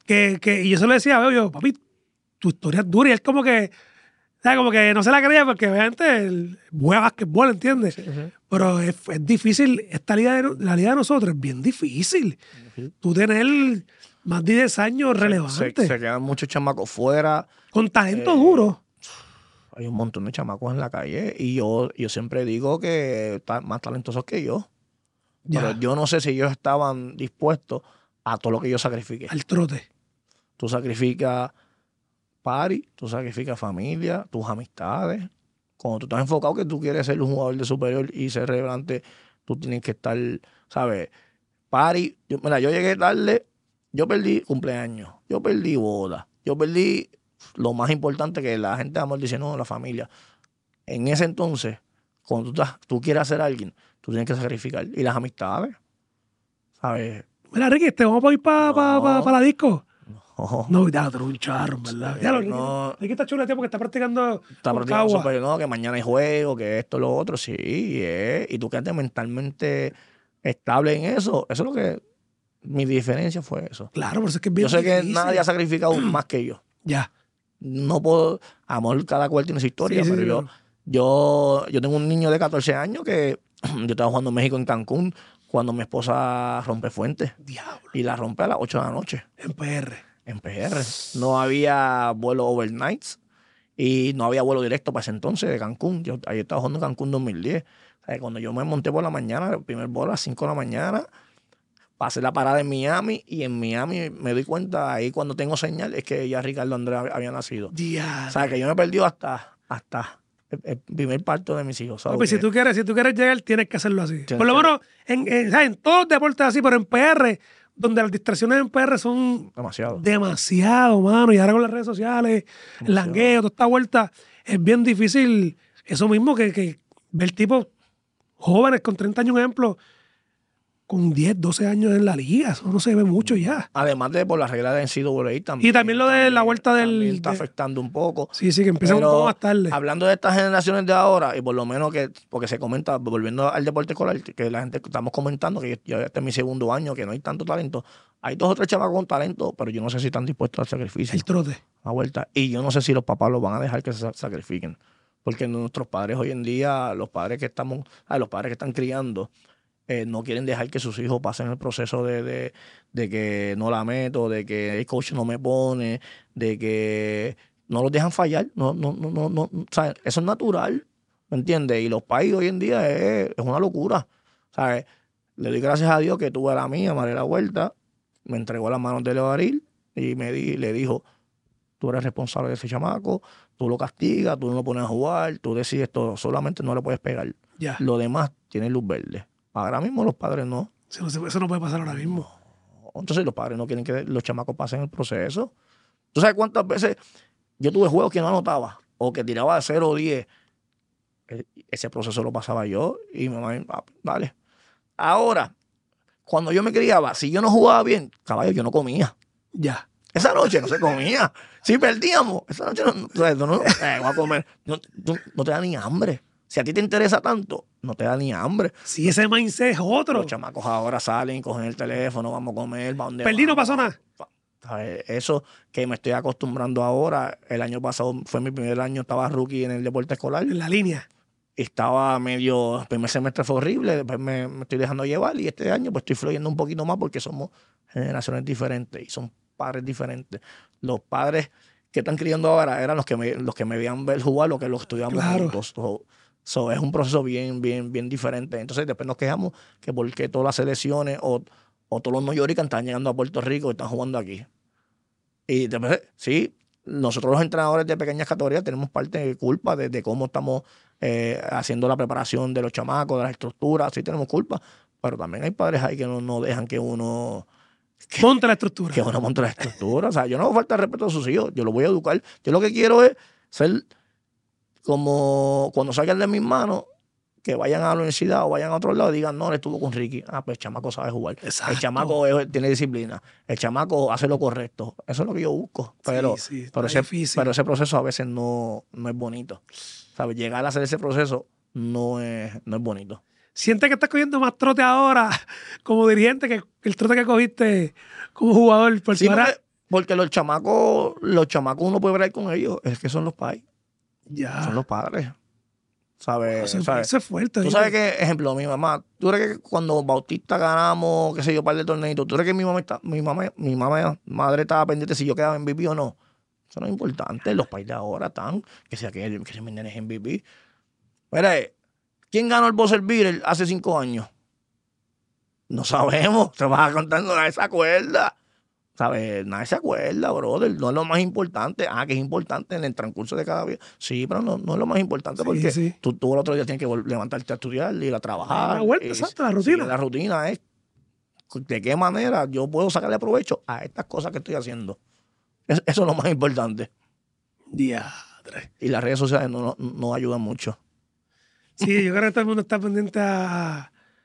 y yo se lo decía a Bebo, yo, papi, tu historia es dura. Y él como que, o sea, como que no se la creía porque obviamente el juega basquetbol, ¿entiendes? Sí. Pero es difícil, la liga de nosotros es bien difícil. Tú tener más de 10 años relevantes. Se quedan muchos chamacos fuera. Con talento duro. Hay un montón de chamacos en la calle y yo siempre digo que están más talentosos que yo. Ya. Pero yo no sé si ellos estaban dispuestos a todo lo que yo sacrifiqué. Al trote. Tú sacrificas party, tú sacrificas familia, tus amistades. Cuando tú estás enfocado que tú quieres ser un jugador de superior y ser relevante, tú tienes que estar, ¿sabes? Party. Yo llegué tarde, yo perdí cumpleaños, yo perdí boda, yo perdí lo más importante que la gente amor dice, no, la familia. En ese entonces, cuando tú quieres ser alguien, tú tienes que sacrificar. Y las amistades, ¿sabes? Mira, Ricky, vamos a ir para la disco. No, ya lo tengo un charro, ¿verdad? Ya lo Ricky está chulo porque está practicando. Está practicando superior, no, que mañana hay juego, que esto, lo otro, sí. Y tú quedaste mentalmente estable en eso. Eso es lo que. Mi diferencia fue eso. Claro, por eso es que es bien yo sé que nadie ha sacrificado más que yo. Ya. No puedo. Amor, cada cual tiene su historia, pero yo tengo un niño de 14 años que yo estaba jugando en México, en Cancún, cuando mi esposa rompe fuentes. Diablo. Y la rompe a las 8 de la noche. En PR. En PR. No había vuelo overnights y no había vuelo directo para ese entonces de Cancún. Yo ahí estaba jugando en Cancún 2010. O sea, cuando yo me monté por la mañana, el primer vuelo a las 5 de la mañana, pasé la parada en Miami y en Miami me doy cuenta ahí cuando tengo señal es que ya Ricardo Andrés había nacido. Diablo. O sea, que yo me he perdido hasta el primer parto de mis hijos. Pues si tú quieres llegar, tienes que hacerlo así. Por lo menos en todos los deportes así, pero en PR, donde las distracciones en PR son demasiado, mano. Y ahora con las redes sociales, el langueo, toda esta vuelta, es bien difícil. Eso mismo que ver tipos jóvenes con 30 años, un ejemplo, con 10, 12 años en la liga. Eso no se ve mucho ya. Además de por las reglas de NCAA también. Y también lo de la vuelta del... está afectando un poco. Sí, que empieza un poco más tarde. Hablando de estas generaciones de ahora, y por lo menos porque se comenta, volviendo al deporte escolar, que la gente estamos comentando, que yo este es mi segundo año, que no hay tanto talento. Hay 2 o 3 chamacos con talento, pero yo no sé si están dispuestos al sacrificio. El trote. La vuelta. Y yo no sé si los papás los van a dejar que se sacrifiquen. Porque nuestros padres hoy en día, los padres que están criando, no quieren dejar que sus hijos pasen el proceso de que no la meto, de que el coach no me pone, de que no los dejan fallar. No, o sea, eso es natural, ¿me entiendes? Y los países hoy en día es una locura. ¿Sabes? Le doy gracias a Dios que tuve a la mía, Mariela Huerta, me entregó las manos de Leo Aril y le dijo, tú eres responsable de ese chamaco, tú lo castigas, tú no lo pones a jugar, tú decides todo, solamente no le puedes pegar. Ya. Lo demás tiene luz verde. Ahora mismo los padres no. Eso no puede pasar ahora mismo. Entonces los padres no quieren que los chamacos pasen el proceso. ¿Tú sabes cuántas veces yo tuve juegos que no anotaba o que tiraba de 0 o 10? Ese proceso lo pasaba yo y mi mamá, dale. Ahora, cuando yo me criaba, si yo no jugaba bien, caballo, yo no comía. Ya. Esa noche no se comía. Si perdíamos, esa noche voy a comer. No te da ni hambre. Si a ti te interesa tanto, no te da ni hambre. Si ese mindset es otro. Los chamacos ahora salen, cogen el teléfono, vamos a comer, ¿para dónde perdí, no pasó nada. Eso que me estoy acostumbrando ahora, el año pasado fue mi primer año, estaba rookie en el deporte escolar. En la línea. Estaba el primer semestre fue horrible, después me estoy dejando llevar y este año pues estoy fluyendo un poquito más porque somos generaciones diferentes y son padres diferentes. Los padres que están criando ahora eran los que me veían ver jugar, los que los estudiamos juntos. Es un proceso bien diferente. Entonces después nos quejamos que porque todas las selecciones o todos los New Yorkers están llegando a Puerto Rico y están jugando aquí. Y después, sí, nosotros los entrenadores de pequeñas categorías tenemos parte de culpa de cómo estamos haciendo la preparación de los chamacos, de las estructuras, sí tenemos culpa, pero también hay padres ahí que no dejan que uno... monte la estructura. Que uno monte la estructura. O sea, yo no me falta el respeto a sus hijos, yo los voy a educar. Yo lo que quiero es ser como cuando salgan de mis manos, que vayan a la universidad o vayan a otro lado y digan, no, él estuvo con Ricky. Ah, pues el chamaco sabe jugar. Exacto. El chamaco tiene disciplina. El chamaco hace lo correcto. Eso es lo que yo busco. Pero, pero ese proceso a veces no es bonito. ¿Sabes? Llegar a hacer ese proceso no es bonito. ¿Sientes que estás cogiendo más trote ahora como dirigente que el trote que cogiste como jugador? Sí, porque los chamacos uno puede hablar con ellos. Es que son los padres. Ya. Son los padres. ¿Sabes? Eso es fuerte. Tú sabes que, ejemplo, mi mamá, tú crees que cuando Bautista ganamos, qué sé yo, par de torneitos, tú crees que mi madre estaba pendiente si yo quedaba en MVP o no. Eso no es importante. Los países de ahora están, que sea que mi nene es MVP. Mira, ¿quién ganó el Buzzer Beater hace 5 años? No sabemos. Se va contando, nadie se acuerda. ¿Sabes? Nadie se acuerda, brother. No es lo más importante. Que es importante en el transcurso de cada día. Sí, pero no es lo más importante porque tú el otro día tienes que levantarte a estudiar, ir a trabajar. La vuelta, exacto, la rutina. Sí, la rutina es de qué manera yo puedo sacarle provecho a estas cosas que estoy haciendo. Eso es lo más importante. Diadre. Y las redes sociales no ayudan mucho. Sí, yo creo que todo el mundo está pendiente a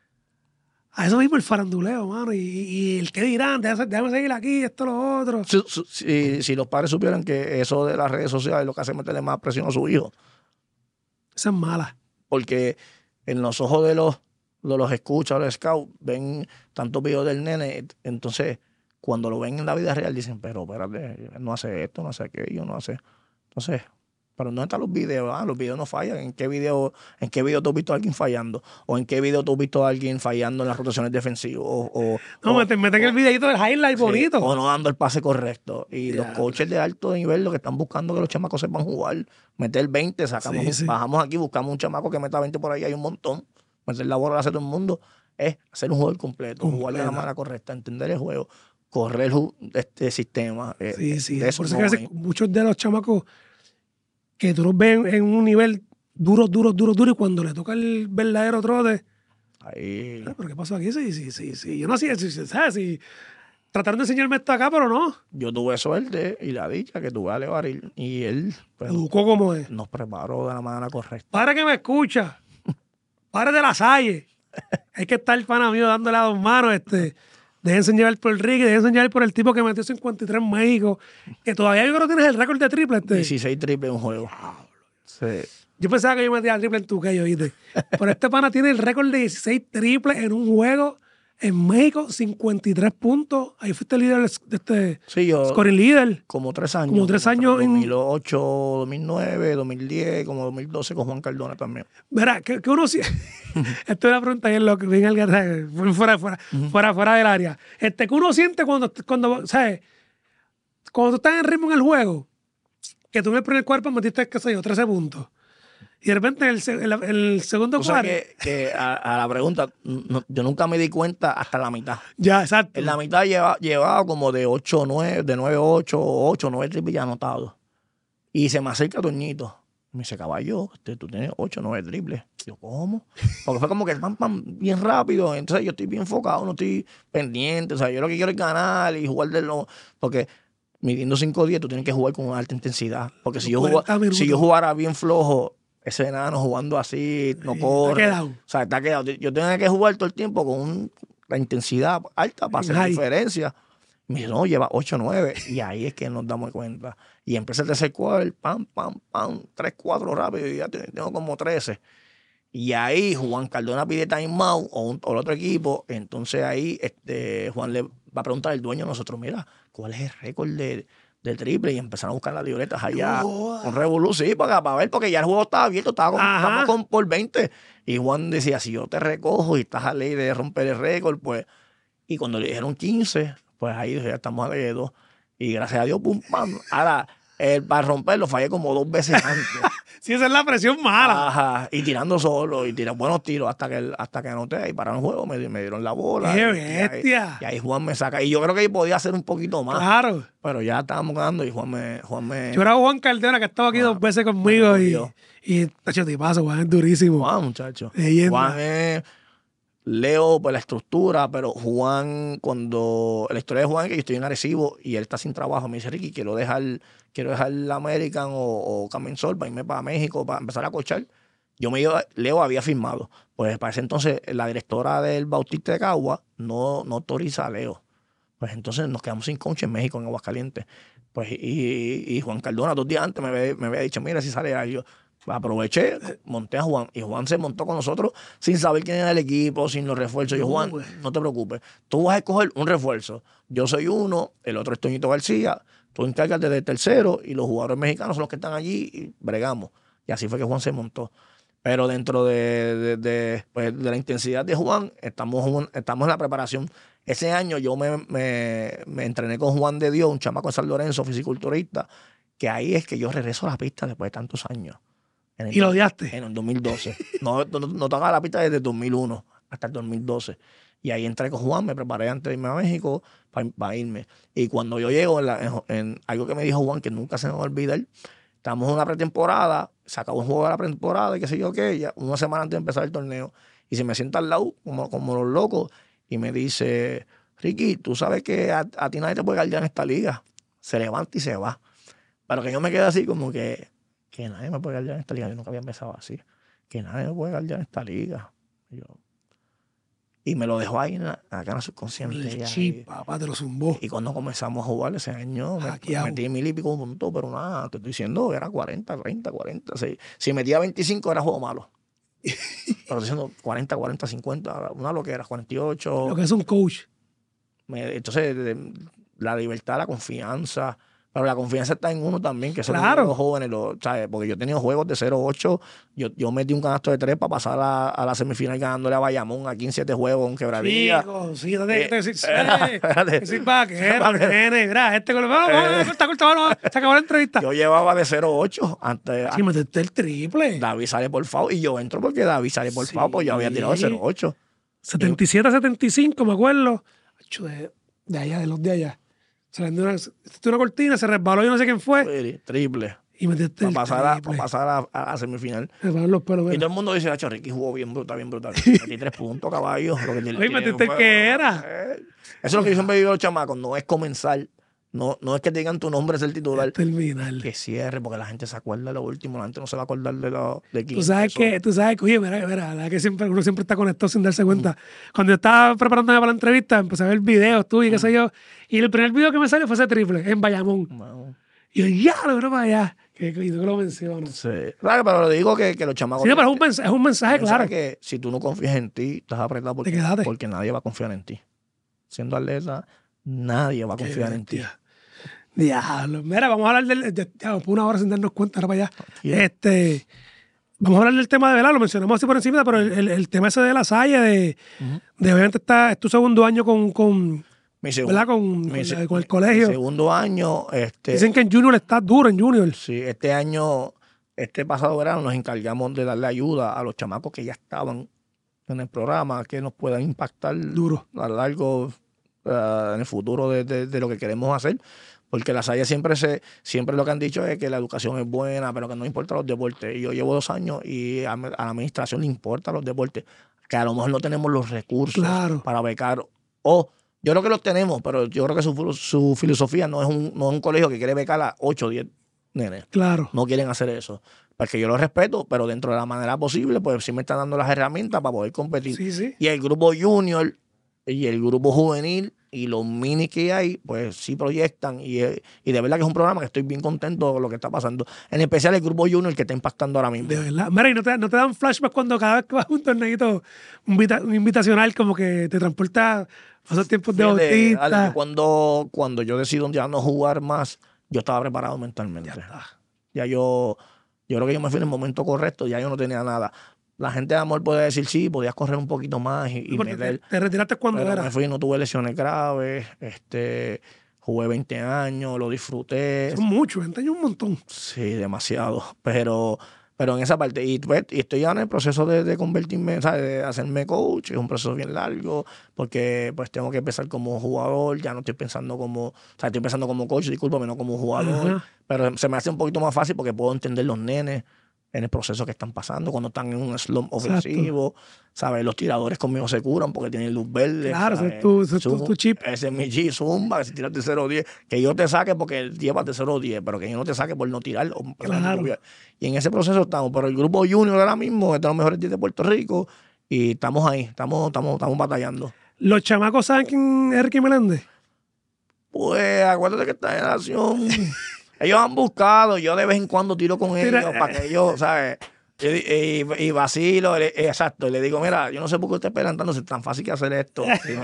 eso mismo, el faranduleo, mano. Y el que dirán, déjame seguir aquí, esto, lo otro. Si los padres supieran que eso de las redes sociales lo que hace es meterle más presión a su hijo. Esa es mala. Porque en los ojos de los escuchas, los scouts, ven tantos videos del nene, entonces cuando lo ven en la vida real dicen, pero espérate, no hace esto, no hace aquello, no hace... Entonces... Pero ¿dónde están los videos? Los videos no fallan. ¿En qué video tú has visto a alguien fallando? ¿O en qué video tú has visto a alguien fallando en las rotaciones defensivas? Meten el videito del highlight bonito. O no dando el pase correcto. Y los coaches de alto nivel lo que están buscando que los chamacos sepan jugar. Meter 20, bajamos aquí, buscamos un chamaco que meta 20 por ahí, hay un montón. Meter la bola, hace todo el mundo. Es hacer un juego completo, jugar de la manera correcta, entender el juego, correr este sistema. Por eso que a veces muchos de los chamacos que tú los ves en un nivel duro, y cuando le toca el verdadero trote, ahí... ¿pero qué pasó aquí? Sí, yo no hacía eso, ¿sabes? Trataron de enseñarme esto acá, pero no. Yo tuve suerte y la dicha que tuve a Leo Baril y él pues, educó como es. Nos preparó de la manera correcta. Para que me escucha, para de la Salle. Hay que estar pana mío dándole a 2 manos, Déjense llevar por Ricky, déjense llevar por el tipo que metió 53 en México, que todavía yo creo que tienes el récord de triple. 16 triples en un juego. Sí. Yo pensaba que yo metía el triple en tu que ¿viste? Pero este pana tiene el récord de 16 triples en un juego en México, 53 puntos. Ahí fuiste líder de scoring líder. Como 3 años. Como 3 años. 2008, 2009, 2010, como 2012 con Juan Cardona también. Verá, que uno sí. Esto es una pregunta bien loca, bien fuera del área. Que uno siente cuando, ¿sabes? Cuando tú estás en ritmo en el juego, que tú en el primer cuerpo metiste, qué sé yo, 13 puntos. Y de repente en el segundo cuarto. Que a la pregunta, yo nunca me di cuenta hasta la mitad. Ya, exacto. En la mitad llevaba como de 8, 9, de 9, 8, 9 triples ya anotados. Y se me acerca Toñito. Me dice, caballo, tú tienes 8, 9 triples. Yo, ¿cómo? Porque fue como que pam, bien rápido. Entonces yo estoy bien enfocado, no estoy pendiente. O sea, yo lo que quiero es ganar y jugar porque midiendo 5-10 tú tienes que jugar con alta intensidad. Porque si yo jugara bien flojo, ese enano jugando así, no corre. Está quedado. O sea, está quedado. Yo tengo que jugar todo el tiempo con la intensidad alta para hacer diferencia. Me dice, no, lleva 8-9. Y ahí es que nos damos cuenta. Y empieza el tercer cuadro, pam, 3-4 rápido. Y ya tengo como 13. Y ahí Juan Cardona pide timeout o el otro equipo. Entonces ahí Juan le va a preguntar al dueño a nosotros, mira, ¿cuál es el récord del triple? Y empezaron a buscar las libretas allá con revolución, sí, para ver, porque ya el juego estaba abierto, estábamos por 20. Y Juan decía, si yo te recojo y estás a ley de romper el récord, pues... Y cuando le dijeron 15, pues ahí ya estamos a ley de 2. Y gracias a Dios, pum, pam. Ahora, para romperlo fallé como 2 veces antes. Sí, esa es la presión mala. Ajá, y tirando solo, y tirando buenos tiros hasta que anoté y pararon el juego, me dieron la bola. ¡Qué bestia! Y ahí Juan me saca. Y yo creo que ahí podía hacer un poquito más. Claro. Pero ya estábamos ganando y Juan me... Yo era Juan Cardona, que estaba aquí 2 veces conmigo y tacho, te paso, Juan es durísimo. Juan, muchacho. Leyenda. Juan es... Leo por la estructura, pero Juan, cuando la historia de Juan es que yo estoy en Arecibo y él está sin trabajo, me dice, Ricky, quiero dejar la American o Camisol para irme para México, para empezar a coachar. Yo me iba, Leo había firmado. Pues para ese entonces la directora del Bautista de Cagua no autoriza a Leo. Pues entonces nos quedamos sin coach en México, en Aguascalientes. Pues y Juan Cardona 2 días antes me había dicho, mira si sale ahí. Yo aproveché, monté a Juan y Juan se montó con nosotros sin saber quién era el equipo, sin los refuerzos. Yo, Juan, no te preocupes, tú vas a escoger un refuerzo. Yo soy uno, el otro es Toñito García, tú encárgate del tercero y los jugadores mexicanos son los que están allí y bregamos. Y así fue que Juan se montó. Pero dentro de la intensidad de Juan, estamos en la preparación. Ese año yo me entrené con Juan de Dios, un chamaco de San Lorenzo, fisiculturista, que ahí es que yo regreso a la pista después de tantos años. ¿Y lo odiaste? En el 2012. No tocaba la pista desde el 2001 hasta el 2012. Y ahí entré con Juan, me preparé antes de irme a México para irme. Y cuando yo llego en algo que me dijo Juan, que nunca se me va a olvidar, estamos en una pretemporada, se acabó un juego de la pretemporada y qué sé yo qué, ya una semana antes de empezar el torneo. Y se me sienta al lado, como los locos, y me dice, Ricky, tú sabes que a ti nadie te puede guardar en esta liga. Se levanta y se va. Pero que yo me quedé así como que nadie me puede guardar en esta liga. Yo nunca había empezado así. Que nadie me puede guardar en esta liga. Y me lo dejó ahí acá en el subconsciente. Papá, te lo zumbó. Y cuando comenzamos a jugar ese año, metí 1000 y pico puntos, pero nada, te estoy diciendo, era 40, 30, 40. Si metía 25 era juego malo. Pero estoy diciendo 40, 40, 50, una lo que era, 48. Lo que es un coach. Entonces, la libertad, la confianza. Pero la confianza está en uno también, que son los jóvenes, ¿sabes? Porque yo he tenido juegos de 0-8. Yo metí un canasto de 3 para pasar a la semifinal ganándole a Bayamón aquí en 7 juegos en Quebradilla. Sí, no te decir, mira, se acabó la entrevista. Yo llevaba de 0-8 antes. Sí, metiste el triple. David sale por foul y yo entro porque David sale por foul, pues yo había tirado de 0-8. 77-75, me acuerdo. De allá, de los de allá. Saliendo una cortina, se resbaló, yo no sé quién fue. Triple. Y metiste para pasar a la semifinal. Los pelos, y todo el mundo dice, Ricky jugó bien brutal. Metí 3 puntos, caballo. Oye, metiste el que era. Eso es lo que yo siempre digo a los chamacos, no es comenzar. No es que te digan tu nombre es el titular. Terminar. Que cierre, porque la gente se acuerda de lo último, la gente no se va a acordar de quién. Tú sabes que, oye, mira, la que uno siempre está conectado sin darse cuenta. Cuando yo estaba preparándome para la entrevista, empecé a ver videos, tú y qué sé yo, y el primer video que me salió fue ese triple, en Bayamón. Y yo, ya, lo veo para allá. Que lo menciono. Sí. Claro, pero lo digo que los chamacos... Sí, pero es un mensaje claro. Que si tú no confías en ti, estás apretado porque nadie va a confiar en ti. Siendo atleta, nadie va a confiar en ti. Diablo. Mira, vamos a hablar por 1 hora sin darnos cuenta, ahora para allá. Vamos a hablar del tema de Velar, lo mencionamos así por encima, pero el tema ese de la Salle, de obviamente es tu segundo año con el colegio. Segundo año. Dicen que en Junior está duro, en Junior. Sí, este pasado verano nos encargamos de darle ayuda a los chamacos que ya estaban en el programa, que nos puedan impactar duro a lo largo en el futuro de lo que queremos hacer. Porque la Salle siempre lo que han dicho es que la educación es buena, pero que no importa los deportes. Y yo llevo 2 años y a la administración le importan los deportes. Que a lo mejor no tenemos los recursos para becar. Yo creo que los tenemos, pero yo creo que su filosofía no es un colegio que quiere becar a 8 o 10 nenes. Claro. No quieren hacer eso. Porque yo lo respeto, pero dentro de la manera posible, pues sí me están dando las herramientas para poder competir. Sí. Y el grupo junior y el grupo juvenil y los mini que hay, pues sí proyectan. Y de verdad que es un programa que estoy bien contento con lo que está pasando. En especial el grupo junior que está impactando ahora mismo. De verdad. Mira, ¿y no te dan flashbacks cuando cada vez que vas a un torneito, un invitacional, como que te transporta a esos tiempos de Bautista? Cuando yo decido ya no jugar más, yo estaba preparado mentalmente. Ya yo creo que yo me fui en el momento correcto, ya yo no tenía nada. La gente de Amor puede decir, sí, podías correr un poquito más y meter. ¿Te retiraste cuando era? Me fui, no tuve lesiones graves, jugué 20 años, lo disfruté. Son muchos, 20 años un montón. Sí, demasiado. Pero Pero en esa parte, y estoy ya en el proceso de convertirme, ¿sabes? De hacerme coach, es un proceso bien largo, porque pues tengo que empezar como jugador, ya no estoy pensando como, o sea, estoy pensando como coach, discúlpame, no como jugador, pero se me hace un poquito más fácil porque puedo entender los nenes en el proceso que están pasando, cuando están en un slump ofensivo, ¿sabes? Los tiradores conmigo se curan porque tienen luz verde. Claro, ¿sabes? ese es tu chip. Ese es mi chip, zumba, que si tiras de 0-10, que yo te saque porque llevas de 0-10, pero que yo no te saque por no tirar. Claro. Y en ese proceso estamos, pero el grupo junior ahora mismo es de los mejores 10 de Puerto Rico y estamos ahí, estamos batallando. ¿Los chamacos saben quién es Ricky Meléndez? Pues acuérdate que esta generación... Ellos han buscado, yo de vez en cuando tiro con ellos para que ellos, ¿sabes? Y vacilo, exacto, y le digo, mira, yo no sé por qué ustedes esperan tanto, es tan fácil que hacer esto.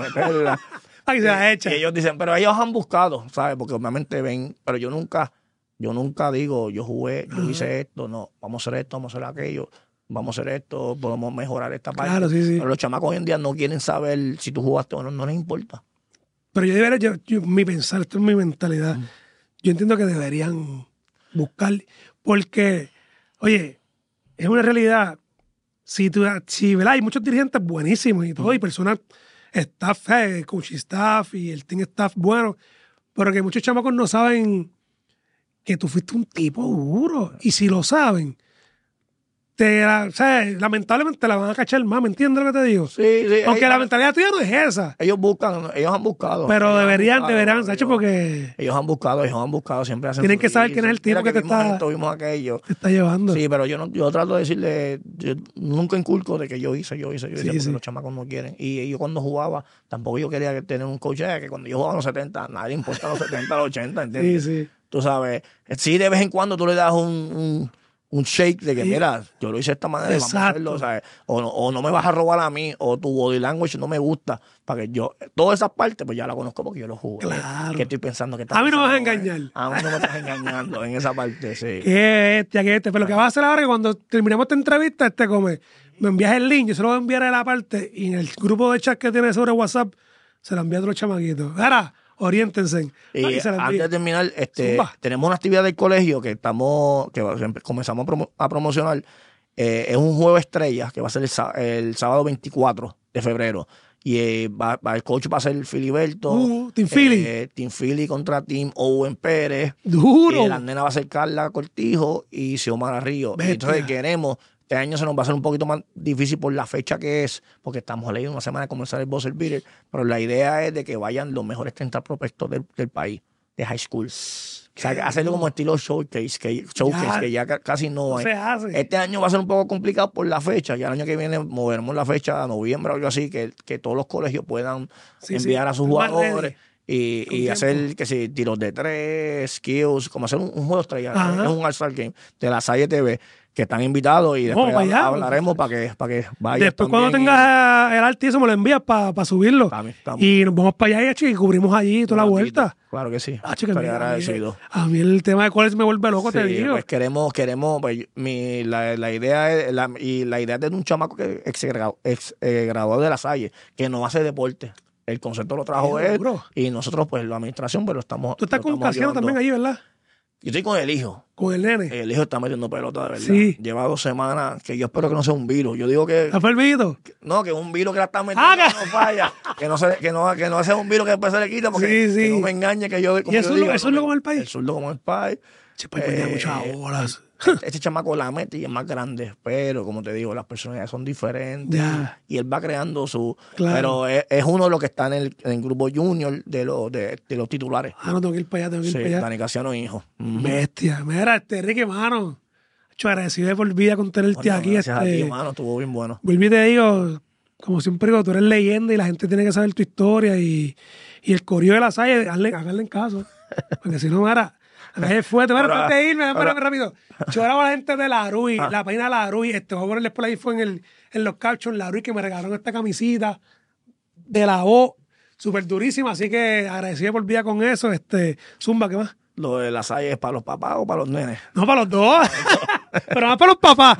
Ay, se la echa. Y ellos dicen, pero ellos han buscado, ¿sabes? Porque obviamente ven, pero yo nunca digo, yo jugué, yo hice esto, no, vamos a hacer esto, vamos a hacer aquello, vamos a hacer esto, podemos mejorar esta parte. Claro, sí. Pero los chamacos hoy en día no quieren saber si tú jugaste o no, no les importa. Pero mi pensar, esto es mi mentalidad. Yo entiendo que deberían buscar, porque, oye, es una realidad. ¿Verdad? Hay muchos dirigentes buenísimos y todo, y personas, staff, coaching staff y el team staff bueno, pero que muchos chamacos no saben que tú fuiste un tipo duro. Y si lo saben, lamentablemente la van a cachar más, ¿me entiendes lo que te digo? Sí. Aunque la mentalidad tuya no es esa. Ellos han buscado. Pero deberían, Sacho, porque... Ellos han buscado, siempre hacen... Tienen que saber quién es el tipo que te está llevando. Sí, pero yo trato de decirle, yo nunca inculco de que yo hice, porque los chamacos no quieren. Y yo cuando jugaba, tampoco yo quería tener un coach que cuando yo jugaba a los 70, nadie le importa los 70, los 80, ¿entiendes? Sí. Tú sabes, sí, de vez en cuando tú le das un shake de que, mira, yo lo hice de esta manera, vamos a hacerlo, ¿sabes? O no me vas a robar a mí, o tu body language no me gusta, para que yo, todas esas partes, pues ya la conozco porque yo lo jugué. Claro. ¿Qué estoy pensando? A mí no me vas a engañar. A mí no me estás engañando en esa parte, sí. Qué bestia. Pero lo que vas a hacer ahora es que cuando terminemos esta entrevista, me envías el link, yo se lo voy a enviar a la parte, y en el grupo de chat que tiene sobre WhatsApp, se lo envía a los chamaquitos. Ahora, oriéntense. Y antes de terminar, tenemos una actividad del colegio que comenzamos a promocionar. Es un juego estrella que va a ser el sábado 24 de febrero. Y el coach va a ser Filiberto. Team Philly. Team Philly contra Team Owen Pérez. Duro. Y la nena va a ser Carla Cortijo y Xiomara Río. Y entonces queremos... Este año se nos va a hacer un poquito más difícil por la fecha que es, porque estamos leyendo una semana de comenzar el Buzzer Beater, pero la idea es de que vayan los mejores 30 prospectos del país, de high school. O sea, hacerlo como estilo showcase, que ya casi no hay. Se hace. Este año va a ser un poco complicado por la fecha, ya el año que viene moveremos la fecha a noviembre o algo así, que todos los colegios puedan enviar a sus jugadores. Y hacer tiros de 3, skills, como hacer un juego estrella, es un All-Star Game de la Salle TV, que están invitados y después hablaremos para que vayan. Después cuando tengas el arte eso me lo envías para subirlo. Y nos vamos para allá y cubrimos allí toda la vuelta. Claro que sí. Estoy agradecido. A mí el tema de college me vuelve loco, te digo. Pues queremos pues, la idea es la idea de un chamaco que ex graduado de la Salle, que no hace deporte. El concepto lo trajo él y nosotros, pues, la administración, pero estamos... Tú estás con Casiano también allí, ¿verdad? Yo estoy con el hijo. Con el nene. El hijo está metiendo pelota, de verdad. Sí. Lleva 2 semanas, que yo espero que no sea un virus. Yo digo que... ¿Fue el virus? No, que es un virus que la está metiendo, que no falla. Que no sea un virus que después se le quita, porque que no me engañe que yo... ¿Y eso es lo como el país? El zurdo como el país. Se puede perder muchas horas. Este chamaco la mete y es más grande, pero como te digo, las personalidades son diferentes y él va creando su... Claro. Pero es uno de los que está en el grupo junior de los titulares. No tengo que ir para allá, para allá. Dani Casiano, hijo. Bestia. Mira, Ricky, mano. Agradecido por vida con tenerte aquí. Gracias a ti, mano, estuvo bien bueno. Volví y te digo, como siempre digo, tú eres leyenda y la gente tiene que saber tu historia y el correo de la Salle, háganle en caso. Porque si no, mira... Es fuerte, pero antes de irme, espérame rápido. Choraba la gente de La Rui, la página de La Rui, voy a ponerles por ahí, fue en los captions, La Rui, que me regalaron esta camisita de la O, súper durísima, así que agradecido por vida con eso. Zumba, ¿qué más? Lo de la Salle es para los papás o para los nenes. No, para los dos, pero más para los papás.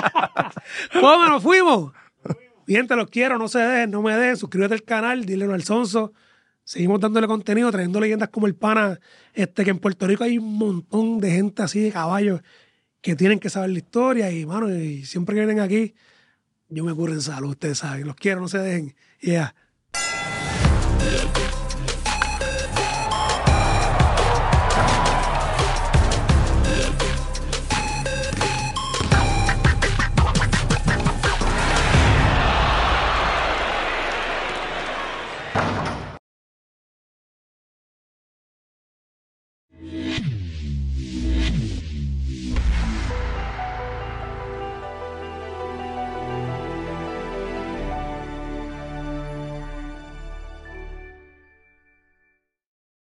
¿Cómo nos fuimos? Bien, te los quiero, no se dejen, no me dejen, suscríbete al canal, dile al Sonso. Seguimos dándole contenido, trayendo leyendas como el pana, que en Puerto Rico hay un montón de gente así de caballos que tienen que saber la historia y, mano, y siempre que vienen aquí, yo me curo en salud, ustedes saben. Los quiero, no se dejen. Yeah.